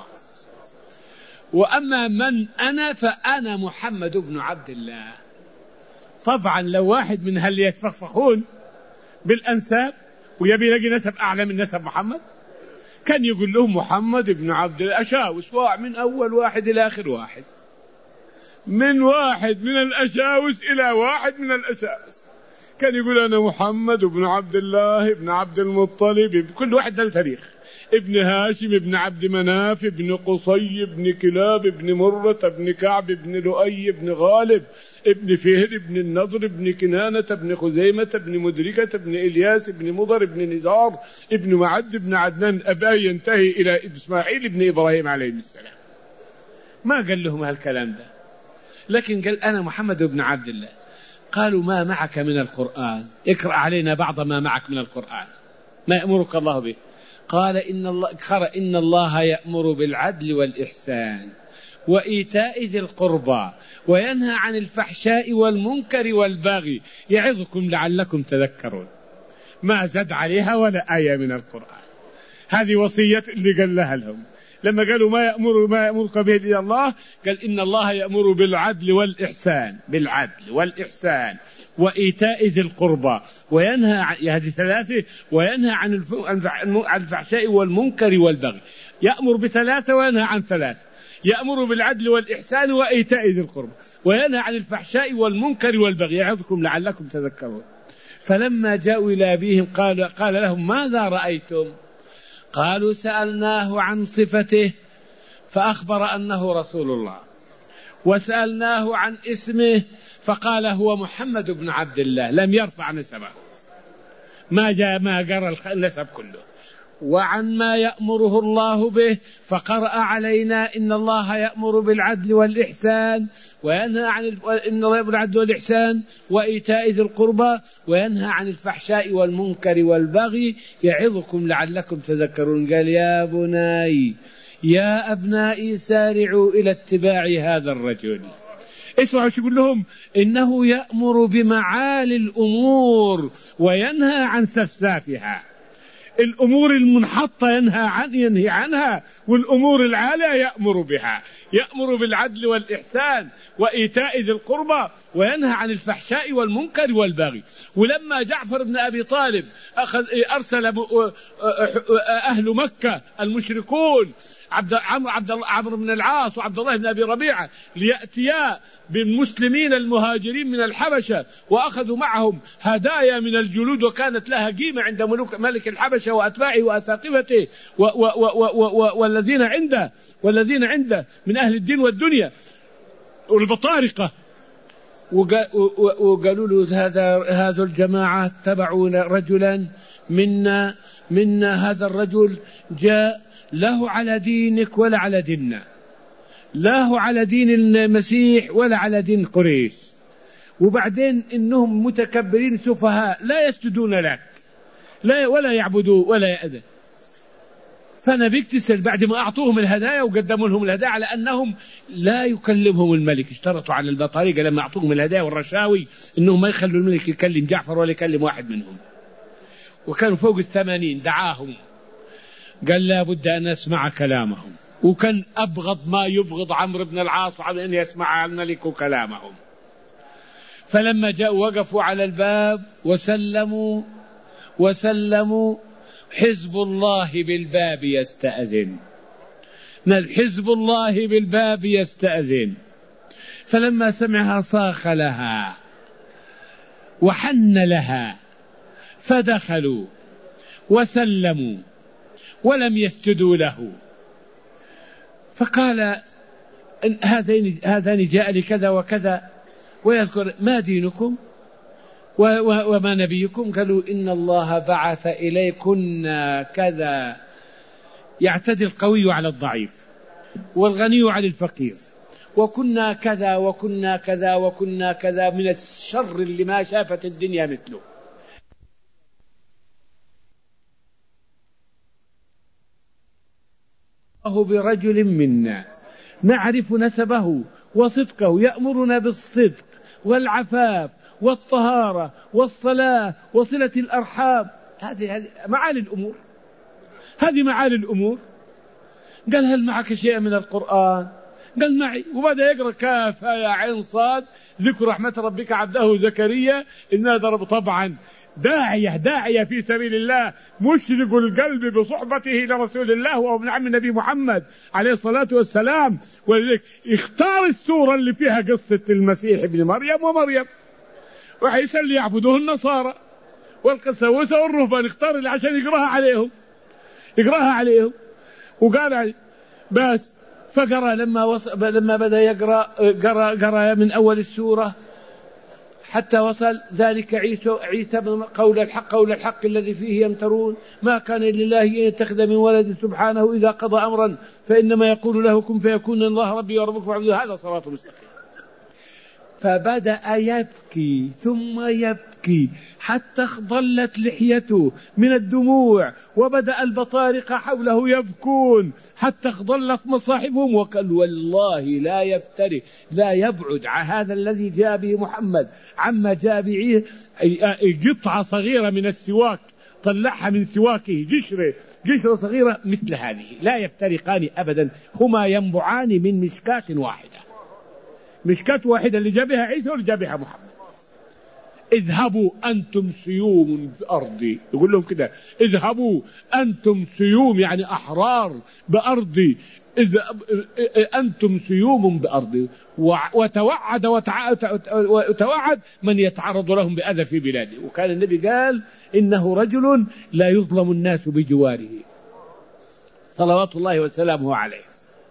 وأما من أنا فأنا محمد بن عبد الله. طبعا لو واحد من هل يتفخخون بالأنساب ويبي يلاقي نسب أعلى من نسب محمد، كان يقول لهم محمد بن عبد الله، أشاوس من أول واحد إلى آخر واحد، من واحد من الأشاوس إلى واحد من الأساس، كان يقول: أنا محمد بن عبد الله بن عبد المطلب، كل واحد له تاريخ، ابن هاشم ابن عبد مناف ابن قصي ابن كلاب ابن مرة ابن كعب ابن لؤي ابن غالب ابن فهر ابن النضر ابن كنانة ابن خزيمة ابن مدركة ابن إلياس ابن مضر ابن نزار ابن معد ابن عدنان، أبا ينتهي إلى إسماعيل ابن إبراهيم عليه السلام. ما قال لهم هالكلام ده، لكن قال: أنا محمد بن عبد الله. قالوا: ما معك من القرآن؟ اقرأ علينا بعض ما معك من القرآن، ما يأمرك الله به. قال: إن الله يأمر بالعدل والإحسان وإيتاء ذي القربى وينهى عن الفحشاء والمنكر والبغي يعظكم لعلكم تذكرون. ما زاد عليها ولا آية من القرآن. هذه وصية اللي قال لها لهم لما قالوا: ما يأمرك به إلا الله. قال: إن الله يأمر بالعدل والإحسان، بالعدل والإحسان وإيتاء ذي القربى وينهى هذه ثلاثة، وينهى عن الفحشاء والمنكر والبغي. يأمر بثلاثة وينهى عن ثلاثة: يأمر بالعدل والإحسان وإيتاء ذي القربى وينهى عن الفحشاء والمنكر والبغي يعظكم لعلكم تذكرون. فلما جاءوا إلى أبيهم قال لهم: ماذا رأيتم؟ قالوا: سألناه عن صفته فأخبر أنه رسول الله، وسألناه عن اسمه فقال هو محمد بن عبد الله، لم يرفع نسبه، ما قرأ النسب كله. وعن ما يأمره الله به فقرأ علينا: إن الله يأمر بالعدل والإحسان وينهى عن العدل والإحسان وإيتاء ذي القربى وينهى عن الفحشاء والمنكر والبغي يعظكم لعلكم تذكرون. قال: يا أبنائي سارعوا إلى اتباع هذا الرجل. اسمعوا شو يقول لهم: إنه يأمر بمعالي الأمور وينهى عن سفسافها. الأمور المنحطة ينهي عنها، والأمور العالية يأمر بها. يأمر بالعدل والإحسان وإيتاء ذي القربى، وينهى عن الفحشاء والمنكر والبغي. ولما جعفر بن أبي طالب أرسل أهل مكة المشركون عمرو بن العاص وعبد الله بن أبي ربيعة ليأتيا بالمسلمين المهاجرين من الحبشة، وأخذوا معهم هدايا من الجلود وكانت لها قيمة عند ملك الحبشة وأتباعه وأساقفته والذين عنده من أهل الدين والدنيا والبطارقة. وقالوا له: هذا الجماعة تبعوا رجلا منا هذا الرجل جاء له على دينك ولا على ديننا، لا على دين المسيح ولا على دين قريش، وبعدين إنهم متكبرين سفهاء لا يسجدون لك ولا يعبدوا ولا يأذن. فنبيك تسأل بعد ما أعطوهم الهدايا وقدموا لهم الهدايا على أنهم لا يكلمهم الملك. اشترطوا على البطارقة لما أعطوهم الهدايا والرشاوي إنهم ما يخلوا الملك يكلم جعفر ولا يكلم واحد منهم، وكانوا فوق 80. دعاهم قال: لا بد أن أسمع كلامهم. وكان أبغض ما يبغض عمرو بن العاص على أن يسمع الملك كلامهم. فلما جاءوا وقفوا على الباب وسلموا حزب الله بالباب يستأذن. حزب الله بالباب يستأذن. فلما سمعها صاخ لها وحن لها، فدخلوا وسلموا ولم يسجدوا له. فقال: هذان جاء لكذا وكذا، ويذكر: ما دينكم وما نبيكم؟ قالوا: إن الله بعث إليكن كذا. يعتدي القوي على الضعيف والغني على الفقير، وكنا كذا وكنا كذا وكنا كذا من الشر اللي ما شافت الدنيا مثله. برجل منا نعرف نسبه وصدقه يأمرنا بالصدق والعفاف والطهارة والصلاة وصلة الأرحام. هذه معالي الأمور، هذه معالي الأمور. قال: هل معك شيء من القرآن؟ قال: معي. وبدأ يقرأ: كاف يا عين صاد ذكر رحمة ربك عبده زكريا إنا ضرب. طبعا داعية في سبيل الله، مشرق القلب بصحبته لرسول الله وابن عم النبي محمد عليه الصلاة والسلام. ولذلك اختار السورة اللي فيها قصة المسيح ابن مريم ومريم وعيسى اللي يعبدوه النصارى والقساوسة والرهبان، اختار اللي عشان يقراها عليهم وقال بس. فقرأ لما بدأ قرأ من أول السورة حتى وصل: ذلك عيسى بن قول الحق الذي فيه يمترون، ما كان لله أن يتخذ من ولد سبحانه، إذا قضى أمرا فإنما يقول له كن فيكون، الله ربي وربكم فاعبدوه، هذا صراط مستقيم. فبدأ يبكي ثم يبكي حتى اخضلت لحيته من الدموع، وبدأ البطارقة حوله يبكون حتى اخضلت مصاحبهم. وقال: والله لا يفتري، لا يبعد عن هذا الذي جاء به محمد عما جاء به قطعة صغيرة من السواك طلعها من سواكه، قشرة صغيرة مثل هذه، لا يفترقان أبدا، هما ينبعان من مشكاة واحدة اللي جابها عيسى واللي جابها محمد. اذهبوا أنتم سيوم بأرضي، يقول لهم كده: اذهبوا أنتم سيوم، يعني أحرار بأرضي، أنتم سيوم بأرضي. وتوعد من يتعرض لهم بأذى في بلاده. وكان النبي قال: إنه رجل لا يظلم الناس بجواره، صلوات الله وسلامه عليه.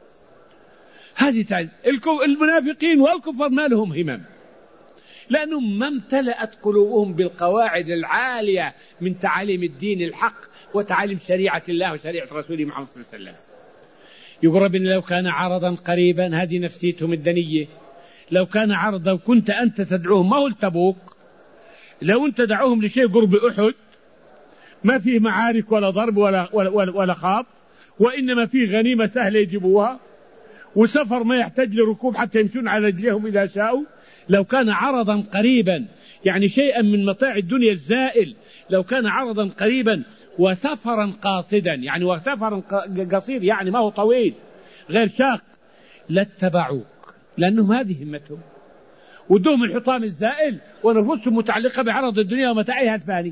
هذه المنافقين والكفار ما لهم همم، لأنهم ما امتلأت قلوبهم بالقواعد العالية من تعاليم الدين الحق وتعاليم شريعة الله وشريعة رسوله محمد صلى الله عليه وسلم. يقول ربنا: لو كان عرضا قريبا، هذه نفسيتهم الدنية، لو كان عرضا وكنت أنت تدعوهم، ما هو التبوك، لو أنت دعوهم لشيء قرب أحد ما فيه معارك ولا ضرب ولا خاض، وإنما فيه غنيمة سهلة يجيبوها، وسفر ما يحتاج لركوب حتى يمشون على رجليهم إذا شاءوا. لو كان عرضا قريبا، يعني شيئا من متاع الدنيا الزائل، لو كان عرضا قريبا وسفرا قاصدا، يعني وسفرا قصير يعني ما هو طويل غير شاق، لاتبعوك، لأنهم هذه همتهم، ودهم الحطام الزائل ونفوسهم متعلقة بعرض الدنيا ومتاعها الفاني.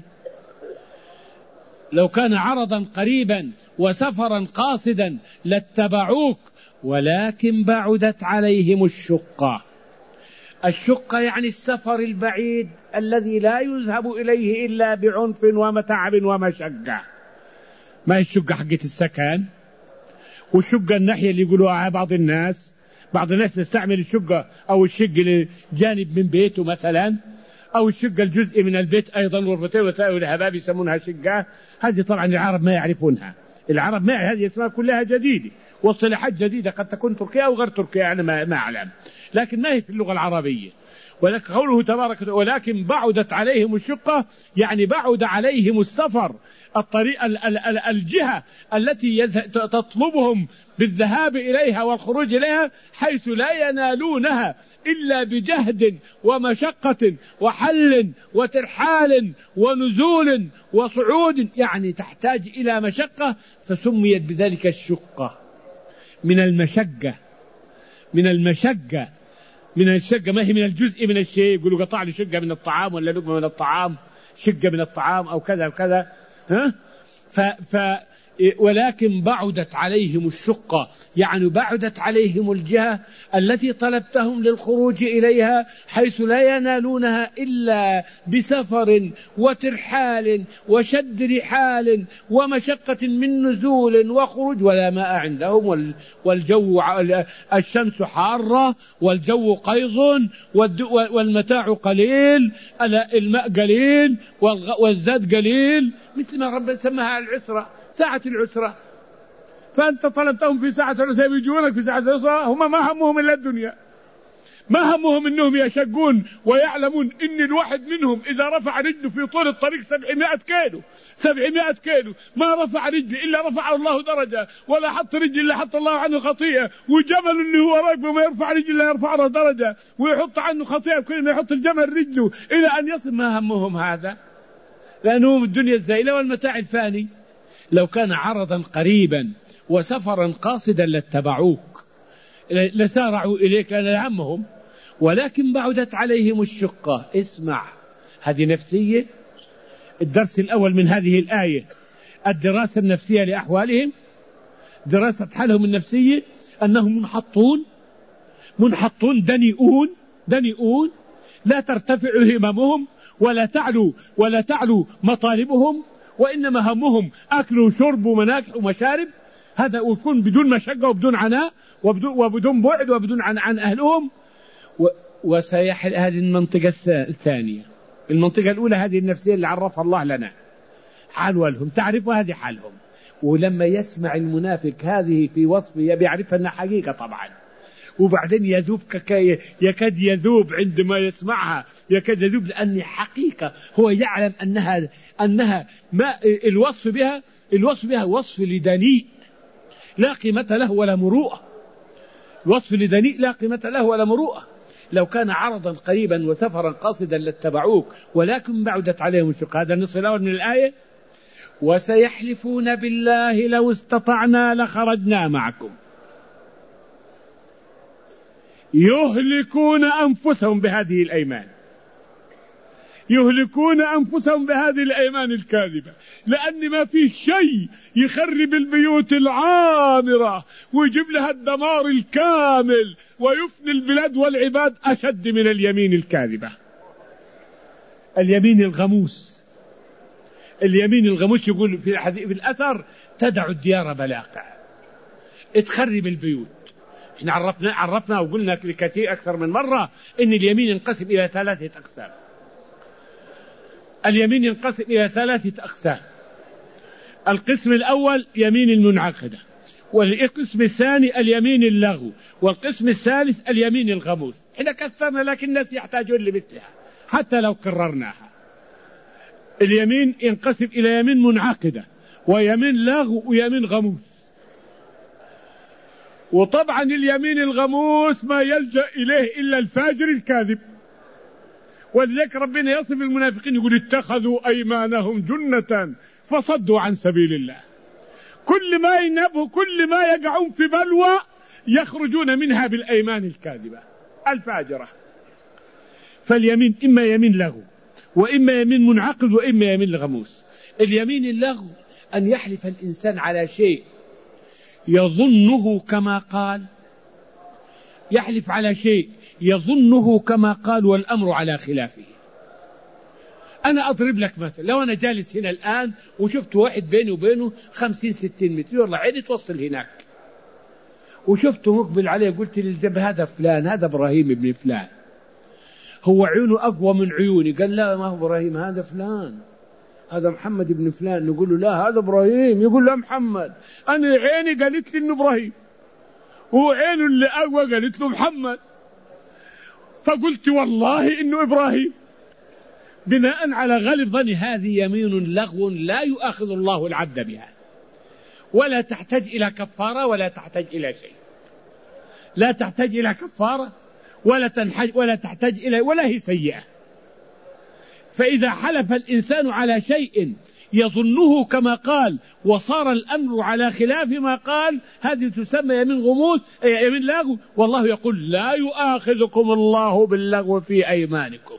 لو كان عرضا قريبا وسفرا قاصدا لاتبعوك ولكن بعدت عليهم الشقة. الشقة يعني السفر البعيد الذي لا يذهب إليه إلا بعنف ومتعب ومشقة. ما هي الشقة حقت السكن، والشقة الناحية اللي يقولوها بعض الناس يستعمل الشقة أو الشق لجانب من بيته مثلا، أو الشقة الجزء من البيت أيضا، غرفتين وسائل الهباب يسمونها شقة. هذه طبعا العرب ما يعرفونها، العرب ما هذه اسمها كلها جديدة واصطلاحات جديدة، قد تكون تركيا أو غير تركيا أنا ما أعلم، لكن ما هي في اللغة العربية. ولكن قوله تبارك ولكن بعدت عليهم الشقة يعني بعد عليهم السفر، الطريق الجهة التي تطلبهم بالذهاب إليها والخروج إليها، حيث لا ينالونها إلا بجهد ومشقة وحل وترحال ونزول وصعود، يعني تحتاج إلى مشقة، فسميت بذلك الشقة من المشقة. ما هي من الجزء من الشيء، يقولوا قطع لي شقة من الطعام ولا لقمة من الطعام، شقة من الطعام أو كذا وكذا. ولكن بعدت عليهم الشقة يعني بعدت عليهم الجهة التي طلبتهم للخروج إليها، حيث لا ينالونها إلا بسفر وترحال وشد رحال ومشقة من نزول وخروج، ولا ماء عندهم، والجو الشمس حارة والجو قيظ والمتاع قليل، الماء قليل والزاد قليل، مثل ما ربنا سماها العسرة، ساعة العسرة. فأنت طلبتهم في ساعة العسرة بيجونك في ساعة العسرة، هم ما همهم إلا الدنيا، ما همهم إنهم يشقون ويعلمون إن الواحد منهم إذا رفع رجله في طول الطريق 700 كيلو ما رفع رجله إلا رفع الله درجة، ولا حط رجله إلا حط الله عنه خطيئة، وجمل اللي هو راكبه ما يرفع رجله إلا يرفع له درجة، ويحط عنه خطيئة كل ما يحط الجمل رجله إلى أن يصل. ما همهم هذا، لأنهم الدنيا الزائلة والمتاع الفاني. لو كان عرضا قريبا وسفرا قاصدا لاتبعوك، لسارعوا إليك لهمهم، ولكن بعدت عليهم الشقة. اسمع، هذه نفسية. الدرس الأول من هذه الآية الدراسة النفسية لأحوالهم، دراسة حالهم النفسية، أنهم منحطون دنيئون، لا ترتفع هممهم ولا تعلو مطالبهم، وإنما همهم أكل وشرب ومناكح ومشارب. هذا يكون بدون مشقة وبدون عناء وبدون بعد وبدون عن أهلهم. وسيحل هذه المنطقة الثانية. المنطقة الأولى هذه النفسية اللي عرفها الله لنا، حالهم تعرف هذه حالهم. ولما يسمع المنافق هذه في وصفه بيعرف أنها حقيقة طبعا، وبعدين يكاد يذوب عندما يسمعها، يكاد يذوب، لأن حقيقة هو يعلم أنها ما الوصف بها وصف لدنيء لا قيمة له ولا مروءة، وصف لدنيء لا قيمة له ولا مروءة. لو كان عرضا قريبا وسفرا قاصدا لاتبعوك ولكن بعدت عليهم الشقة. هذا النصف الأول من الآية. وسيحلفون بالله لو استطعنا لخرجنا معكم يهلكون أنفسهم بهذه الأيمان، يهلكون أنفسهم بهذه الأيمان الكاذبة، لأن ما في شيء يخرب البيوت العامرة ويجيب لها الدمار الكامل ويفني البلاد والعباد أشد من اليمين الكاذبة، اليمين الغموس. اليمين الغموس يقول في الأثر تدع الديار بلاقع، تخرب البيوت. احنا عرفنا وقلنا لكثير أكثر من مرة إن اليمين ينقسم إلى 3 أقسام. اليمين ينقسم إلى 3 أقسام. القسم الأول يمين المنعقدة، والقسم الثاني اليمين اللغو، والقسم الثالث اليمين الغموس. احنا كثرنا لكن الناس يحتاجون لمثلها حتى لو قررناها. اليمين ينقسم إلى يمين منعقدة ويمين لغو ويمين غموس. وطبعا اليمين الغموس ما يلجأ إليه إلا الفاجر الكاذب. ولذلك ربنا يصف المنافقين يقول اتخذوا أيمانهم جنة فصدوا عن سبيل الله. كل ما ينبهوا، كل ما يقعون في بلوى يخرجون منها بالأيمان الكاذبة الفاجرة. فاليمين إما يمين لغو، وإما يمين منعقد، وإما يمين غموس. اليمين اللغو أن يحلف الإنسان على شيء يظنه كما قال، يحلف على شيء يظنه كما قال والأمر على خلافه. أنا أضرب لك مثل، لو أنا جالس هنا الآن وشفت واحد بيني وبينه 50-60 متر، والله عيني توصل هناك، وشفته مقبل عليه، قلت للجب هذا فلان، هذا إبراهيم ابن فلان، هو عيونه أقوى من عيوني. قال لا ما هو إبراهيم، هذا فلان، هذا محمد ابن فلان. نقول له لا هذا إبراهيم، يقول لا محمد. أنا عيني قالت لي إنه إبراهيم، وعينه اللي أقوى قالت له محمد، فقلت والله إنه إبراهيم. بناء على غالب ظني هذه يمين لغو لا يؤاخذ الله العبد بها، ولا تحتاج إلى كفارة، ولا تحتاج إلى شيء، لا تحتاج إلى كفارة ولا تحتاج إلى، ولا هي سيئة. فإذا حلف الإنسان على شيء يظنه كما قال وصار الأمر على خلاف ما قال، هذه تسمى يمين غموس، يمين لغو. والله يقول لا يؤاخذكم الله باللغو في أيمانكم.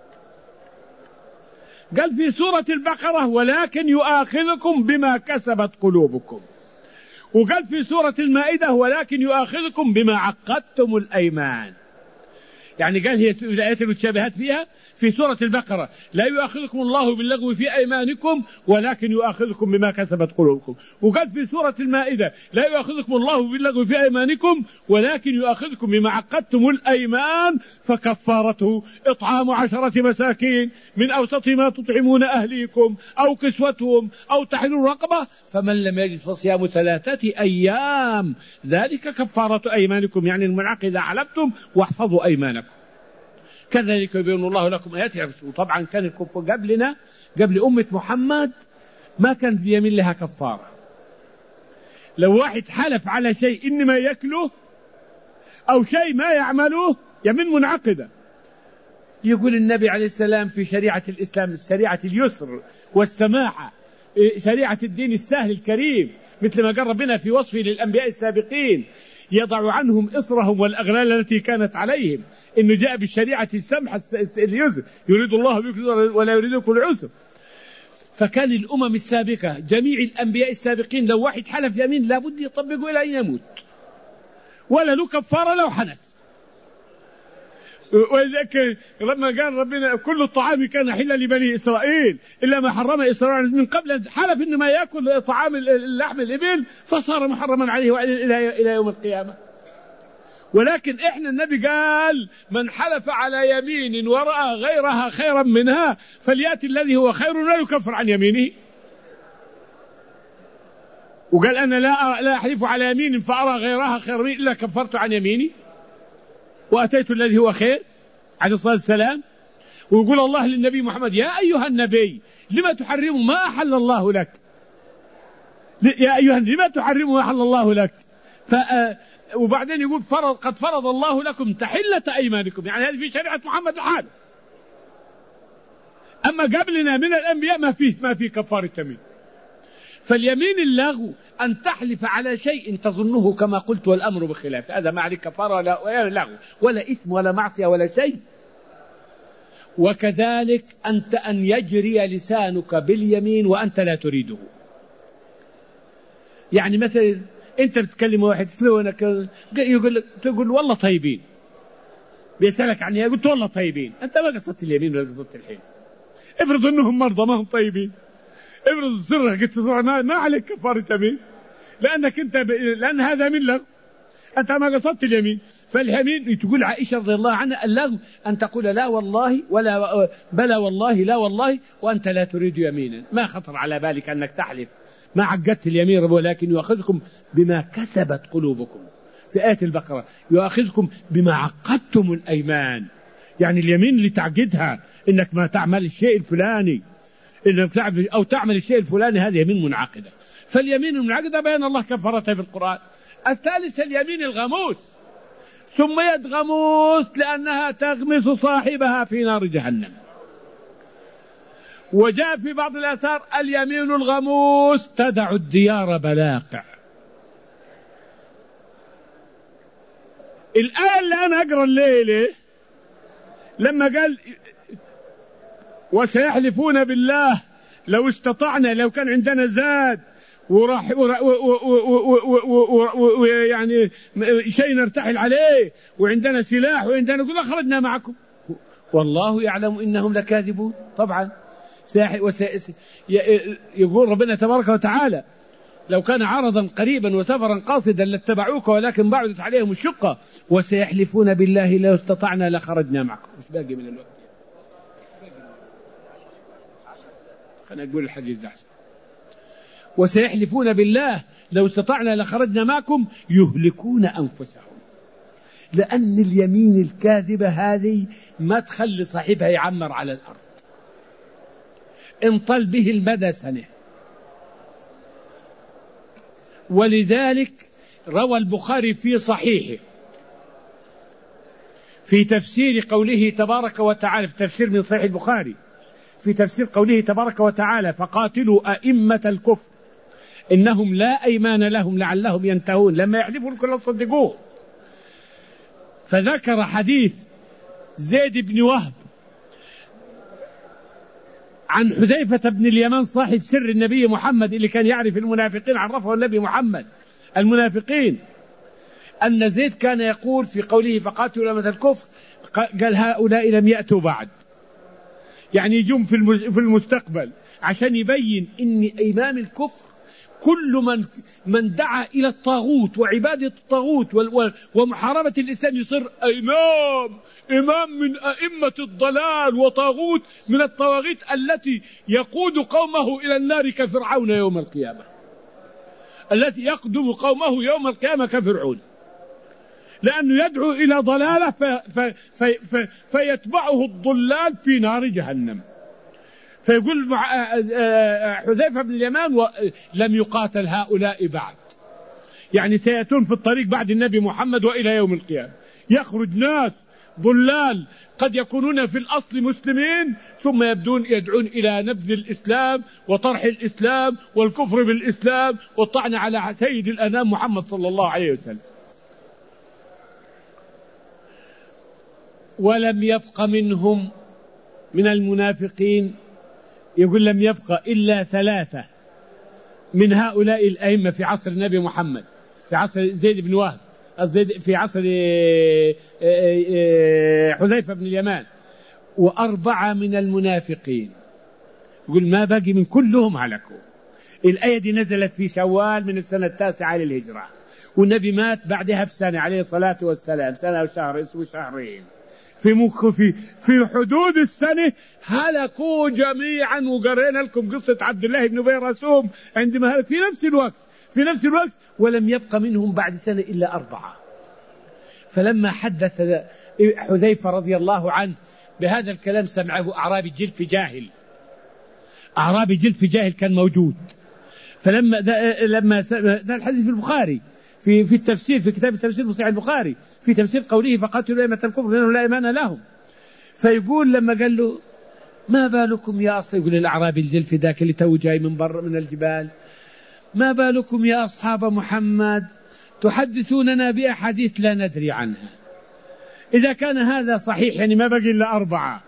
قال في سورة البقرة ولكن يؤاخذكم بما كسبت قلوبكم. وقال في سورة المائدة ولكن يؤاخذكم بما عقدتم الأيمان. يعني قال هي الآيات المتشابهات فيها في سورة البقرة لا يؤاخذكم الله باللغو في أيمانكم ولكن يؤاخذكم بما كسبت قلوبكم. وقال في سورة المائدة لا يؤاخذكم الله باللغو في أيمانكم ولكن يؤاخذكم بما عقدتم الأيمان فكفارته إطعام 10 مساكين من أوسط ما تطعمون أهليكم أو كسوتهم أو تحرير رقبة، فمن لم يجد فصيام 3 أيام ذلك كفارة أيمانكم، يعني المنعقد إذا حلفتم واحفظوا أيمانكم. كذلك يبين الله لكم آياته. وطبعا كان الكفار قبلنا، قبل أمة محمد، ما كان في يمين لها كفارة. لو واحد حلف على شيء إنما يأكله أو شيء ما يعمله يمين منعقدة. يقول النبي عليه السلام في شريعة الإسلام شريعة اليسر والسماحة، شريعة الدين السهل الكريم، مثل ما قال ربنا في وصفه للأنبياء السابقين يضع عنهم إصرهم والأغلال التي كانت عليهم، إنه جاء بالشريعة السمحة اليسر، يريد الله بكم ولا يريدكم العسر. فكان الأمم السابقة جميع الأنبياء السابقين لو واحد حلف يمين لابد يطبقه إلى أن يموت، ولا له كفارة لو حنث. وذلك لما قال ربنا كل الطعام كان حلا لبني إسرائيل إلا ما حرم إسرائيل من قبل، حلف إن ما يأكل طعام اللحم الإبل فصار محرما عليه إلى يوم القيامة. ولكن إحنا النبي قال من حلف على يمين ورأى غيرها خيرا منها فليأتي الذي هو خير ولا يكفر عن يمينه. وقال أنا لا أحلف على يمين فأرى غيرها خيرا مني إلا كفرت عن يميني وأتيت الذي هو خير عليه الصلاة والسلام. ويقول الله للنبي محمد يا أيها النبي لما تحرم ما أحل الله لك، يا أيها لما تحرم ما أحل الله لك. وبعدين يقول قد فرض الله لكم تحلة أيمانكم، يعني هذه في شريعة محمد الحال. أما قبلنا من الأنبياء ما في كفارة يمين. فاليمين اللغو أن تحلف على شيء تظنه كما قلت والأمر بخلاف، هذا ما عليك كفارة ولا لغو ولا إثم ولا معصية ولا شيء. وكذلك أنت أن يجري لسانك باليمين وأنت لا تريده. يعني مثلا أنت بتكلم واحد تقول والله طيبين، بيسألك عنها قلت والله طيبين، أنت ما قصدت اليمين ولا قصدت الحين. افرض أنهم مرضى ما هم طيبين، افرض سرك قلت ما عليك كفارة يمين، لأن هذا من لغو، أنت ما قصدت اليمين. فاليمين تقول عائشة رضي الله عنها اللغو أن تقول لا والله ولا بلى والله لا والله وأنت لا تريد يمينا، ما خطر على بالك أنك تحلف، ما عقدت اليمين، ولكن يؤاخذكم بما كسبت قلوبكم. في آية البقرة يؤاخذكم بما عقدتم الأيمان، يعني اليمين اللي تعقدها إنك ما تعمل الشيء الفلاني، إنك تعمل الشيء الفلاني، هذه يمين منعقدة. فاليمين المنعقدة بين الله كفارتها في القرآن. الثالثة اليمين الغموس، سميت غموس لأنها تغمس صاحبها في نار جهنم. وجاء في بعض الآثار اليمين الغموس تدع الديار بلاقع. الآية اللي أنا أقرأ الليلة لما قال وسيحلفون بالله لو استطعنا، لو كان عندنا زاد وراح يعني شيء نرتحل عليه وعندنا سلاح وعندنا كل خرجنا معكم والله يعلم إنهم لكاذبون. طبعا يقول ربنا تبارك وتعالى لو كان عرضا قريبا وسفرا قاصدا لاتبعوك ولكن بعدت عليهم الشقة وسيحلفون بالله لو استطعنا لخرجنا معكم. مش باقي من الوقت، خلينا نقول الحديث ده أحسن. وسيحلفون بالله لو استطعنا لخرجنا معكم يهلكون أنفسهم، لأن اليمين الكاذبة هذه ما تخلي صاحبها يعمر على الأرض، انطل به المدى سنة. ولذلك روى البخاري في صحيحه في تفسير قوله تبارك وتعالى، في تفسير من صحيح البخاري في تفسير قوله تبارك وتعالى فقاتلوا أئمة الكفر إنهم لا أيمان لهم لعلهم ينتهون، لما يحلفوا الكل صدقوه. فذكر حديث زيد بن وهب عن حذيفة بن اليمان صاحب سر النبي محمد اللي كان يعرف المنافقين، عرفه النبي محمد المنافقين، أن زيد كان يقول في قوله فقاتلوا أئمة الكفر قال هؤلاء لم يأتوا بعد، يعني يجون في المستقبل، عشان يبين إن إمام الكفر كل من دعا إلى الطاغوت وعبادة الطاغوت ومحاربة الإسلام يصير إمام من أئمة الضلال وطاغوت من الطواغيت التي يقود قومه إلى النار كفرعون يوم القيامة، التي يقدم قومه يوم القيامة كفرعون، لأنه يدعو إلى ضلالة فيتبعه الضلال في نار جهنم. فيقول حذيفة بن اليمان لم يقاتل هؤلاء بعد، يعني سيأتون في الطريق بعد النبي محمد وإلى يوم القيامة يخرج ناس ضلال قد يكونون في الأصل مسلمين ثم يدعون إلى نبذ الإسلام وطرح الإسلام والكفر بالإسلام والطعن على سيد الأنام محمد صلى الله عليه وسلم. ولم يبق منهم من المنافقين، يقول لم يبق إلا 3 من هؤلاء الأئمة في عصر النبي محمد، في عصر زيد بن وهب، في عصر حذيفة بن اليمان، و4 من المنافقين، يقول ما باقي من كلهم هلكوا. الآية دي نزلت في شوال من السنة 9 للهجرة، والنبي مات بعدها بسنة عليه الصلاة والسلام، سنة وشهر اسمه شهرين، في حدود السنة هلكوا جميعا. وقرينا لكم قصة عبد الله بن أبي رسوم عندما هلك في نفس الوقت ولم يبق منهم بعد سنة إلا 4. فلما حدث حذيفة رضي الله عنه بهذا الكلام سمعه أعرابي جلف جاهل كان موجود. فلما ده الحديث في البخاري في التفسير، في كتاب التفسير في صحيح البخاري في تفسير قوله فقاتلوا أئمة الكفر لأنهم لا إيمان لهم. فيقول لما قال له ما بالكم يا أصحاب، يقول الأعرابي الجلف ذاك اللي تو جاي من الجبال، ما بالكم يا أصحاب محمد تحدثوننا بأحاديث لا ندري عنها. إذا كان هذا صحيح يعني ما بقي إلا 4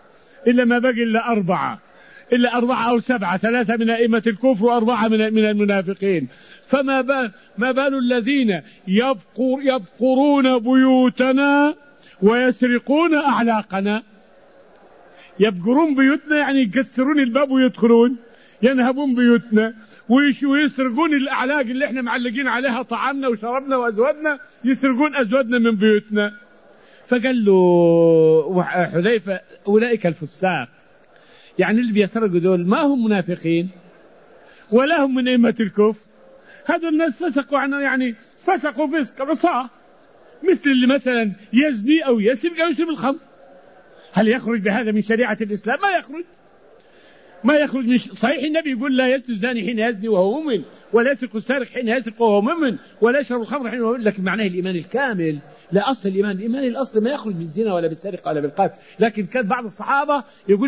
إلا 4 أو 7، 3 من أئمة الكفر و4 من المنافقين، فما بال الذين يبقرون بيوتنا ويسرقون أعلاقنا. يبقرون بيوتنا يعني يكسرون الباب ويدخلون، ينهبون بيوتنا ويسرقون الأعلاق اللي احنا معلقين عليها طعامنا وشربنا وأزودنا، يسرقون أزودنا من بيوتنا. فقال له حذيفة أولئك الفساق، يعني اللي بيسرقوا دول ما هم منافقين ولا هم من أئمة الكفر، هذول الناس فسقوا عنه، يعني فسقوا فسق عصاه، مثل اللي مثلا يزني أو يسرق أو يشرب الخمر. هل يخرج بهذا من شريعة الإسلام؟ ما يخرج. ما يخرج من صحيح النبي يقول لا يزني الزاني حين يزني وهو مؤمن، ولا يسرق السارق حين يسرق وهو مؤمن، ولا يشرب الخمر حين هو، لكن معناه الإيمان الكامل. لا أصل الإيمان الأصل ما يخرج بالزنا ولا بالسرقة ولا بالقتل. لكن كان بعض الصحابة يقول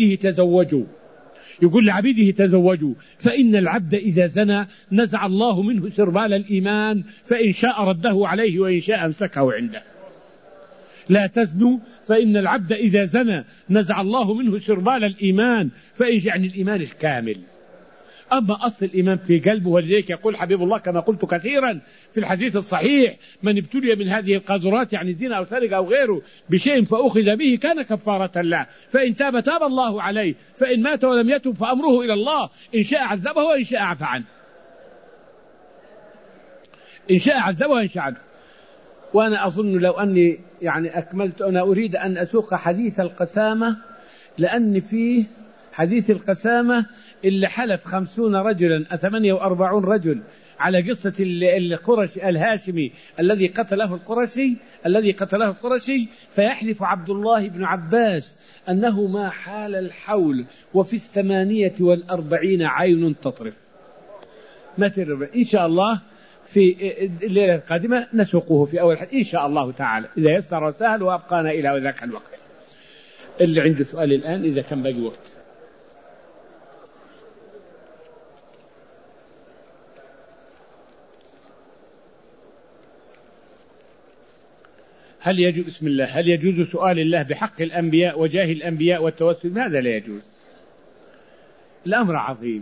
لعبيده تزوجوا فإن العبد إذا زنى نزع الله منه سربال الإيمان، فإن شاء رده عليه وإن شاء أمسكه عنده. لا تزنوا فإن العبد إذا زنى نزع الله منه سربال الإيمان، فإن يعني الإيمان الكامل. أما أصل الإيمان في قلبه، ولذلك يقول حبيب الله كما قلت كثيرا في الحديث الصحيح: من ابتلي من هذه القاذورات يعني زنا أو سرقة أو غيره بشيء فأخذ به كان كفارة له، فإن تاب تاب الله عليه، فإن مات ولم يتب فأمره إلى الله، إن شاء عذبه وإن شاء عفى عنه، إن شاء عذبه وإن شاء عنه. وأنا أظن لو أني يعني أكملت، أنا أريد أن أسوق حديث القسامة، لأن فيه حديث القسامة اللي حلف 50 رجلا 48 رجل على قصة القرشي الهاشمي الذي قتله القرشي، فيحلف عبد الله بن عباس أنه ما حال الحول وفي 48 عين تطرف. ما ترى إن شاء الله في الليلة القادمة نسوقه في أول حديث إن شاء الله تعالى إذا يسر وسهل وأبقانا إلى ذاك الوقت. اللي عنده سؤال الآن إذا كان باقي وقت. هل يجوز سؤال الله بحق الأنبياء وجاه الأنبياء والتوسل؟ ماذا لا يجوز؟ الأمر عظيم.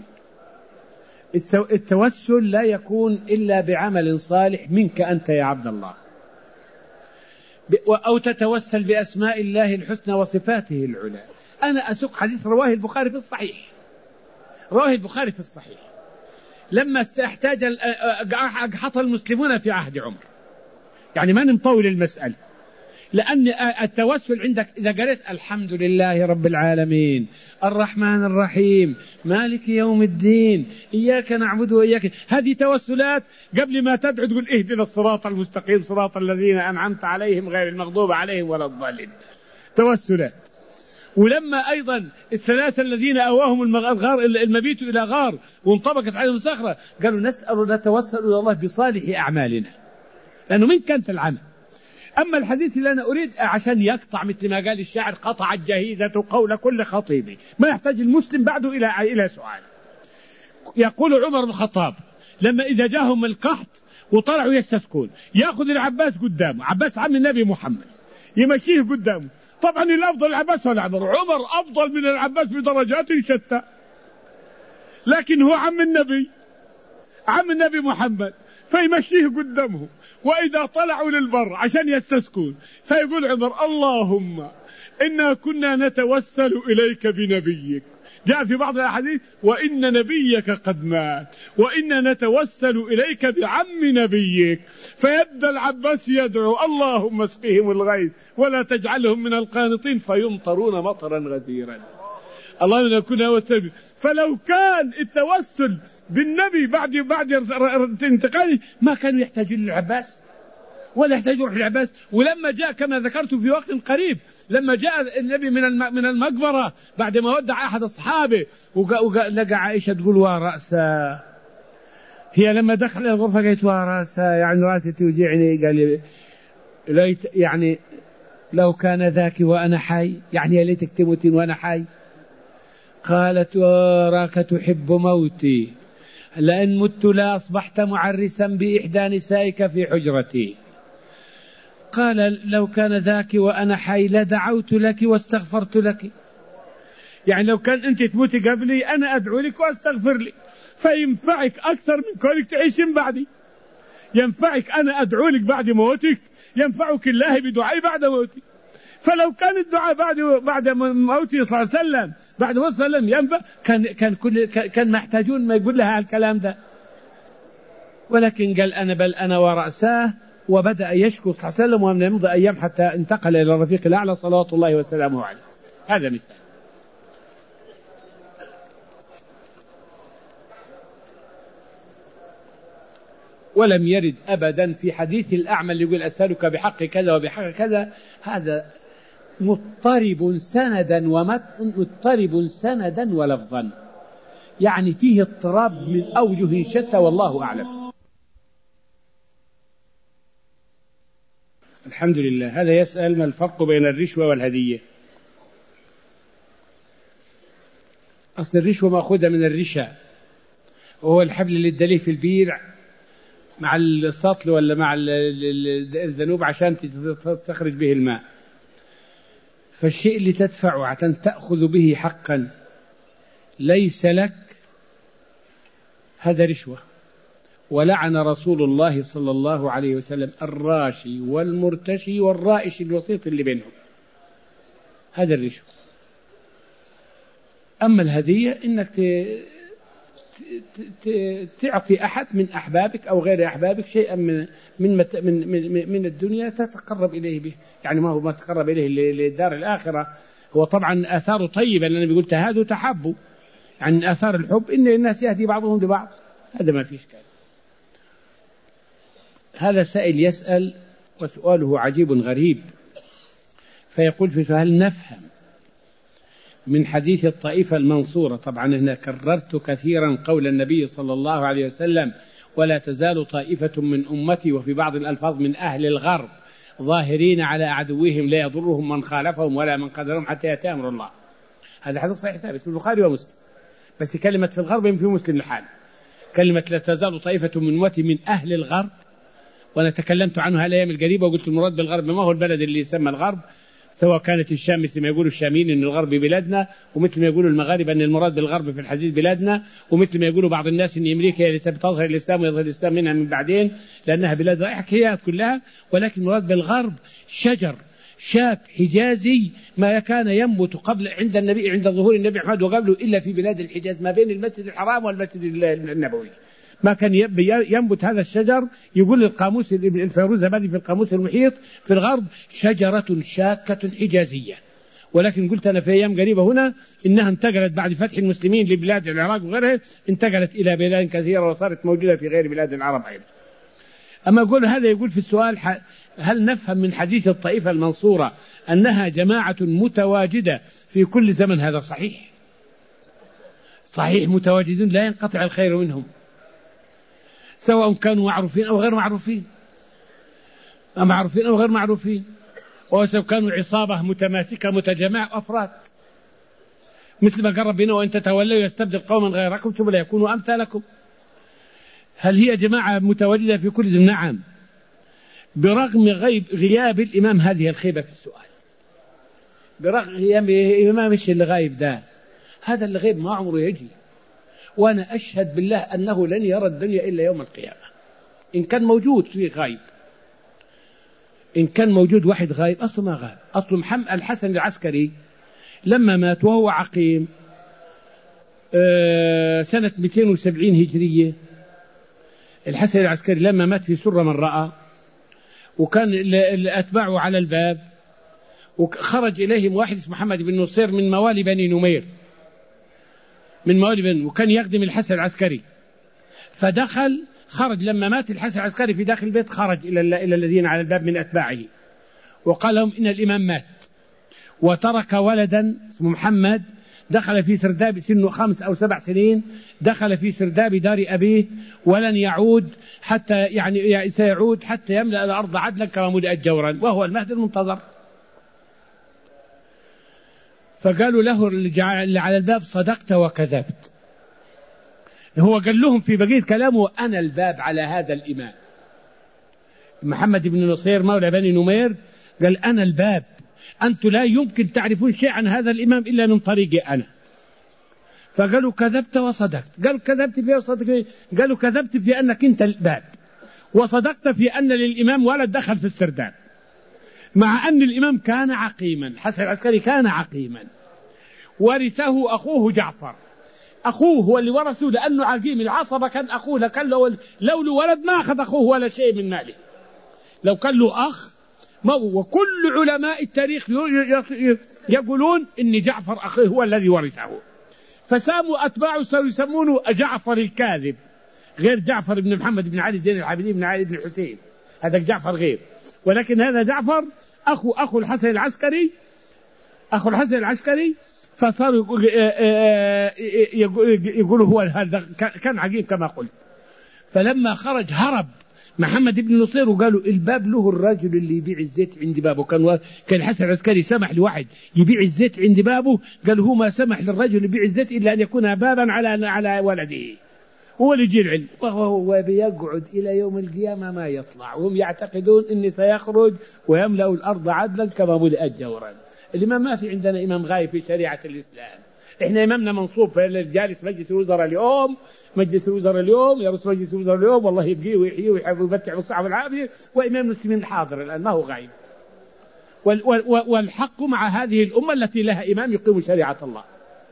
التوسل لا يكون إلا بعمل صالح منك أنت يا عبد الله، أو تتوسل بأسماء الله الحسنى وصفاته العلى. أنا أسوق حديث رواه البخاري في الصحيح لما احتاج أجحط المسلمون في عهد عمر، يعني ما نطول المسألة، لأن التوسل عندك إذا قرأت الحمد لله رب العالمين الرحمن الرحيم مالك يوم الدين إياك نعبد وإياك، هذه توسلات قبل ما تدعو تقول اهدنا الصراط المستقيم صراط الذين أنعمت عليهم غير المغضوب عليهم ولا الضالين، توسلات. ولما أيضا الثلاثة الذين أواهم المبيت إلى غار وانطبقت عليهم صخرة قالوا نتوسل إلى الله بصالح أعمالنا، لأنه من كانت العمل. أما الحديث اللي أنا أريد عشان يقطع مثل ما قال الشاعر قطع الجهيزة قول كل خطيب، ما يحتاج المسلم بعده إلى سؤال. يقول عمر بن الخطاب لما إذا جاهم القحط وطلعوا يستسقون يأخذ العباس قدامه، عباس عم النبي محمد، يمشيه قدامه. طبعا الأفضل العباس ولا عمر أفضل من العباس بدرجات شتى، لكن هو عم النبي محمد، فيمشيه قدامه. وإذا طلعوا للبر عشان يستسقون فيقول عمر اللهم إنا كنا نتوسل إليك بنبيك، جاء في بعض الأحاديث وإن نبيك قد مات وإنا نتوسل إليك بعم نبيك، فيبدأ العباس يدعو اللهم اسقهم الغيث ولا تجعلهم من القانطين فيمطرون مطرا غزيرا. اللهم كنا نتوسل. فلو كان التوسل بالنبي بعد انتقاله ما كانوا يحتاجون للعباس ولا يحتاجون يروح للعباس. ولما جاء كما ذكرت في وقت قريب لما جاء النبي من المقبرة بعد ما ودع أحد أصحابه ولقى عائشة تقول ورأسها، هي لما دخل الغرفة قالت ورأسها يعني رأسي توجعني، قال ليت يعني لو كان ذاك وأنا حي، يعني يا ليتك تموتين وأنا حي. قالت وراك تحب موتي، لأن مت لا أصبحت معرسا بإحدى نسائك في حجرتي. قال لو كان ذاك وأنا حي لدعوت لك واستغفرت لك، يعني لو كان أنت تموتي قبلي أنا أدعو لك وأستغفر لك، فينفعك أكثر من كونك تعيشين بعدي. ينفعك أنا أدعو لك بعد موتك، ينفعك الله بدعائي بعد موتي. فلو كان الدعاء بعد موته صلى الله عليه وسلم بعد موته صلى الله عليه وسلم ينفع كان ما يحتاجون ما يقول لها الكلام ده، ولكن قال بل أنا ورأساه، وبدأ يشكو صلى الله عليه وسلم ومن يمضي أيام حتى انتقل إلى الرفيق الأعلى صلوات الله وسلامه عليه. هذا مثال. ولم يرد أبدا في حديث الأعمى اللي يقول أسألك بحق كذا وبحق كذا، هذا مضطرب سندا مضطرب سندا ولفظا، يعني فيه اضطراب من أوجه شتى والله أعلم. الحمد لله. هذا يسأل ما الفرق بين الرشوة والهدية؟ أصل الرشوة مأخوذة من الرشا، وهو الحبل اللي اداليه في البير مع السطل ولا مع الذنوب عشان تخرج به الماء. فالشيء اللي تدفعه عشان تأخذ به حقا ليس لك، هذا رشوة. ولعن رسول الله صلى الله عليه وسلم الراشي والمرتشي والرائش الوسيط اللي بينهم، هذا الرشوة. أما الهدية إنك تعطي أحد من أحبابك أو غير أحبابك شيئا من الدنيا تتقرب إليه به، يعني ما هو ما تقرب إليه للدار الآخرة. هو طبعا آثاره طيبة، لأنه بيقول تهادوا تحبوا، يعني آثار الحب إن الناس يهدي بعضهم لبعض، هذا ما فيش كلام. هذا سائل يسأل وسؤاله عجيب غريب، فيقول في سؤال: نفهم من حديث الطائفة المنصورة، طبعا هنا كررت كثيرا قول النبي صلى الله عليه وسلم: ولا تزال طائفة من أمتي، وفي بعض الألفاظ من أهل الغرب ظاهرين على عدوهم لا يضرهم من خالفهم ولا من قدرهم حتى يأتي أمر الله. هذا حديث صحيح ثابت في البخاري ومسلم، بس كلمة في الغرب في مسلم لحال. كلمة لا تزال طائفة من أمتي من أهل الغرب، وأنا تكلمت عنها الأيام القريبة وقلت المراد بالغرب ما هو البلد اللي يسمى الغرب، سواء كانت الشام مثل ما يقولوا الشاميين أن الغرب بلادنا، ومثل ما يقولوا المغاربة أن المراد بالغرب في الحديث بلادنا، ومثل ما يقولوا بعض الناس أن أمريكا اللي تظهر الإسلام ويظهر الإسلام منها من بعدين لأنها بلاد حكايات كلها. ولكن المراد بالغرب شجر شاب حجازي ما كان ينبت قبل عند النبي، عند ظهور النبي محمد وقبله، إلا في بلاد الحجاز ما بين المسجد الحرام والمسجد النبوي ما كان ينبت هذا الشجر. يقول القاموس الفيروزابادي في القاموس المحيط في الغرب: شجرة شاكة حجازية. ولكن قلت أنا في أيام قريبة هنا إنها انتقلت بعد فتح المسلمين لبلاد العراق وغيرها، انتقلت إلى بلاد كثيرة وصارت موجودة في غير بلاد العرب أيضا. أما أقول هذا يقول في السؤال: هل نفهم من حديث الطائفة المنصورة أنها جماعة متواجدة في كل زمن؟ هذا صحيح، صحيح، متواجدون لا ينقطع الخير منهم، سواء كانوا معروفين أو غير معروفين، معروفين أو غير معروفين، وسواء كانوا عصابة متماسكة متجمعة أفراد، مثل ما قال ربنا: وإن تتولوا يستبدل قوما غيركم ثم لا يكونوا أمثالكم. هل هي جماعة متواجدة في كل زمن؟ نعم، برغم غياب الإمام. هذه الخيبة في السؤال، برغم غياب الإمام. مش اللي غايب ده، هذا اللي غيب ما عمره يجي، وأنا أشهد بالله أنه لن يرى الدنيا إلا يوم القيامة. إن كان موجود في غايب، إن كان موجود واحد غايب، أصله ما غاب. أصله محمد الحسن العسكري لما مات وهو عقيم سنة 270 هجرية، الحسن العسكري لما مات في سرة من رأى، وكان أتباعه على الباب، وخرج إليهم واحد اسمه محمد بن نصير من موالي بني نمير، من موالي بني، وكان يخدم الحسن العسكري. فدخل خرج لما مات الحسن العسكري في داخل البيت، خرج إلى الذين على الباب من أتباعه وقال لهم: إن الإمام مات وترك ولدا اسمه محمد، دخل في سرداب سنه 5 أو 7 سنين، دخل في سرداب دار أبيه ولن يعود حتى يعني سيعود حتى يملأ الأرض عدلا كما ملئت جورا، وهو المهدي المنتظر. فقالوا له اللي على الباب: صدقت وكذبت. هو قال لهم في بقية كلامه: أنا الباب على هذا الإمام. محمد بن نصير مولى بني نمير قال: أنا الباب، أنتم لا يمكن تعرفون شيء عن هذا الإمام إلا من طريقي أنا. فقالوا: كذبت وصدقت. قالوا: كذبت فيه وصدقت. قالوا: كذبت في أنك أنت الباب، وصدقت في أن للإمام ولد دخل في السرداب، مع أن الإمام كان عقيما. حسن العسكري كان عقيما، ورثه أخوه جعفر. أخوه هو اللي ورثه لأنه عقيم، العصبة كان أخوه، لكن لو له ولد ما أخذ أخوه ولا شيء من ماله، لو كان له أخ. وكل علماء التاريخ يقولون إن جعفر أخيه هو الذي ورثه، فساموا أتباعه صاروا يسمونه جعفر الكاذب، غير جعفر بن محمد بن علي زين العابدين بن علي بن الحسين، هذا جعفر غير. ولكن هذا جعفر أخو الحسن العسكري، أخو الحسن العسكري، فصار يقول هو هذا كان عجيب كما قلت. فلما خرج هرب محمد بن نصير وقالوا الباب له الرجل اللي يبيع الزيت عند بابه. كان الحسن العسكري سمح لواحد يبيع الزيت عند بابه، قال هو ما سمح للرجل يبيع الزيت إلا أن يكون بابا على ولده، هو اللي يجي العلم، وهو بيقعد إلى يوم القيامة ما يطلع، وهم يعتقدون أني سيخرج ويملأ الأرض عدلا كما ملئت جورا. الإمام ما في عندنا إمام غايب في شريعة الإسلام. إحنا إمامنا منصوب في الجالس مجلس الوزراء اليوم، مجلس الوزراء اليوم يرس مجلس الوزراء اليوم، والله يبقيه ويحييه ويحفظه ويمتع بالصحة والعافية، وإمام المسلمين الحاضر الآن ما هو غايب. والحق مع هذه الأمة التي لها إمام يقيم شريعة الله.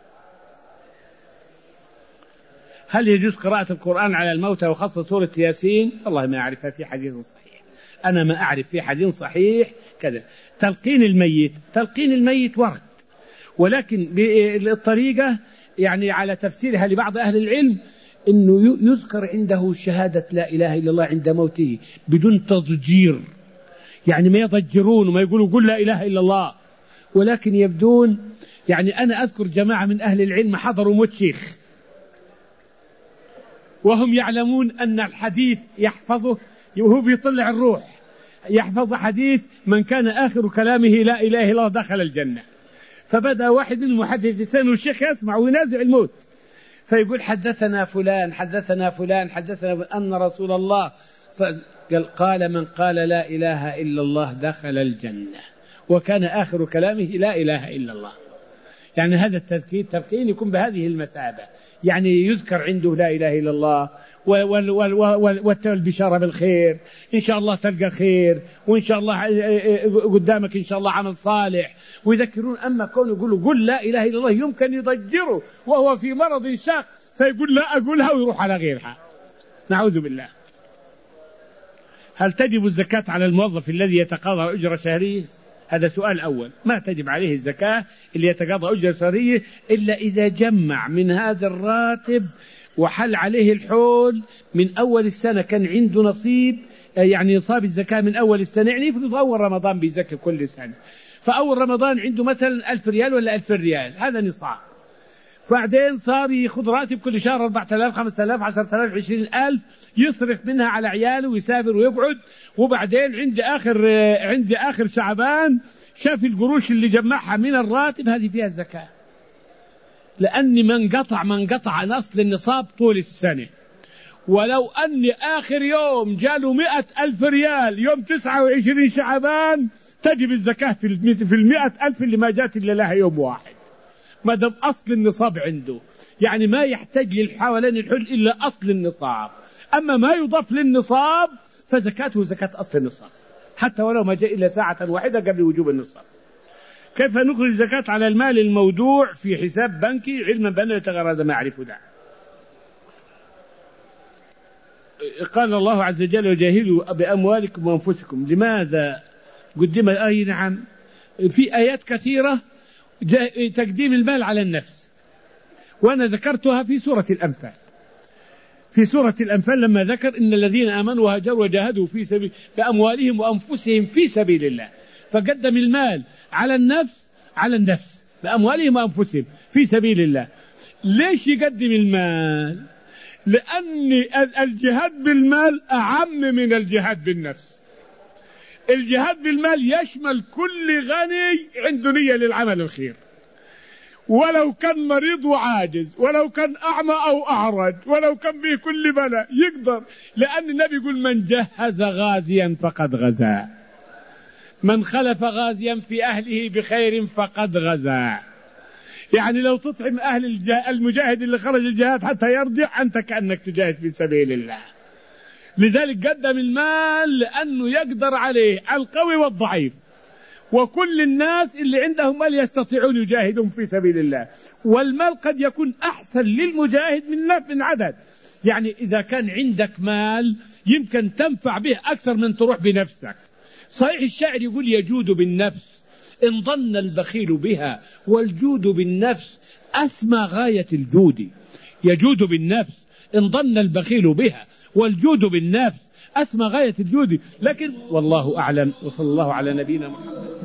هل يجوز قراءة القرآن على الموتى وخاصة سورة ياسين؟ والله ما أعرفها في حديث صحيح، أنا ما أعرف في حديث صحيح كذا. تلقين الميت ورد، ولكن بالطريقة يعني على تفسيرها لبعض أهل العلم أنه يذكر عنده شهادة لا إله إلا الله عند موته بدون تضجير، يعني ما يضجرون وما يقولوا قل لا إله إلا الله، ولكن يبدون يعني أنا أذكر جماعة من أهل العلم حضروا موت شيخ وهم يعلمون أن الحديث يحفظه وهو بيطلع الروح، يحفظ حديث من كان آخر كلامه لا إله إلا الله دخل الجنة. فبدأ واحد من المحدث لسانه والشيخ يسمع وينازع الموت، فيقول حدثنا فلان أن رسول الله قال من قال لا إله إلا الله دخل الجنة وكان آخر كلامه لا إله إلا الله. يعني هذا التلقين يكون بهذه المثابة، يعني يذكر عنده لا إله إلا الله والبشارة بالخير، إن شاء الله تلقى خير، وإن شاء الله قدامك إن شاء الله عمل صالح، ويذكرون. أما كون يقولوا قل لا إله إلا الله يمكن يضجره وهو في مرض شاق فيقول لا أقولها ويروح على غيرها، نعوذ بالله. هل تجب الزكاة على الموظف الذي يتقاضى أجرة شهرية؟ هذا سؤال أول. ما تجب عليه الزكاة اللي يتقاضى أجرة شهرية إلا إذا جمع من هذا الراتب وحل عليه الحول من أول السنة، كان عنده نصيب، يعني نصاب الزكاة من أول السنة، يعني يفرض أول رمضان بيزكي كل سنة، فأول رمضان عنده مثلا 1000 ريال ولا 2000 ريال، هذا نصاب. بعدين صار يأخذ راتب كل شهر 4000 5000 10000 20000 يصرف منها على عياله ويسافر ويقعد، وبعدين عند آخر شعبان شاف القروش اللي جمعها من الراتب هذه فيها الزكاة، لأن من قطع نصل النصاب طول السنة. ولو أن آخر يوم جاله 100,000 ريال يوم 29 شعبان تجب الزكاة في 100,000 اللي ما جات إلا لها يوم واحد، ما دام أصل النصاب عنده، يعني ما يحتاج للحوالين الحل إلا أصل النصاب. أما ما يضاف للنصاب فزكاته زكاة أصل النصاب، حتى ولو ما جاء إلا ساعة واحدة قبل وجوب النصاب. كيف نخرج زكاة على المال المودوع في حساب بنكي علما بأنه يتغرد ما أعرف ده؟ قال الله عز وجل وجاهدوا بأموالكم وأنفسكم. لماذا قدم؟ أي نعم، في آيات كثيرة تقديم المال على النفس، وأنا ذكرتها في سورة الأنفال. في سورة الأنفال لما ذكر إن الذين آمنوا وهاجروا وجاهدوا في سبيل بأموالهم وأنفسهم في سبيل الله، فقدم المال على النفس بأموالهم وأنفسهم في سبيل الله. ليش يقدم المال؟ لأن الجهاد بالمال أعم من الجهاد بالنفس. الجهاد بالمال يشمل كل غني عنده نية للعمل الخير، ولو كان مريض وعاجز، ولو كان أعمى أو أعرج، ولو كان به كل بلاء يقدر، لأن النبي يقول من جهز غازيا فقد غزا، من خلف غازيا في أهله بخير فقد غزا. يعني لو تطعم أهل المجاهد اللي خرج الجهاد حتى يرجع أنت كأنك تجاهد في سبيل الله. لذلك قدم المال لأنه يقدر عليه القوي والضعيف، وكل الناس اللي عندهم مال يستطيعون يجاهدون في سبيل الله. والمال قد يكون أحسن للمجاهد من عدد، يعني إذا كان عندك مال يمكن تنفع به أكثر من تروح بنفسك. صحيح الشاعر يقول يجود بالنفس إن ظن البخيل بها، والجود بالنفس أسمى غاية الجود. يجود بالنفس إن ظن البخيل بها، والجود بالنفس أسمى غاية الجود. لكن والله أعلم، وصلى الله على نبينا محمد.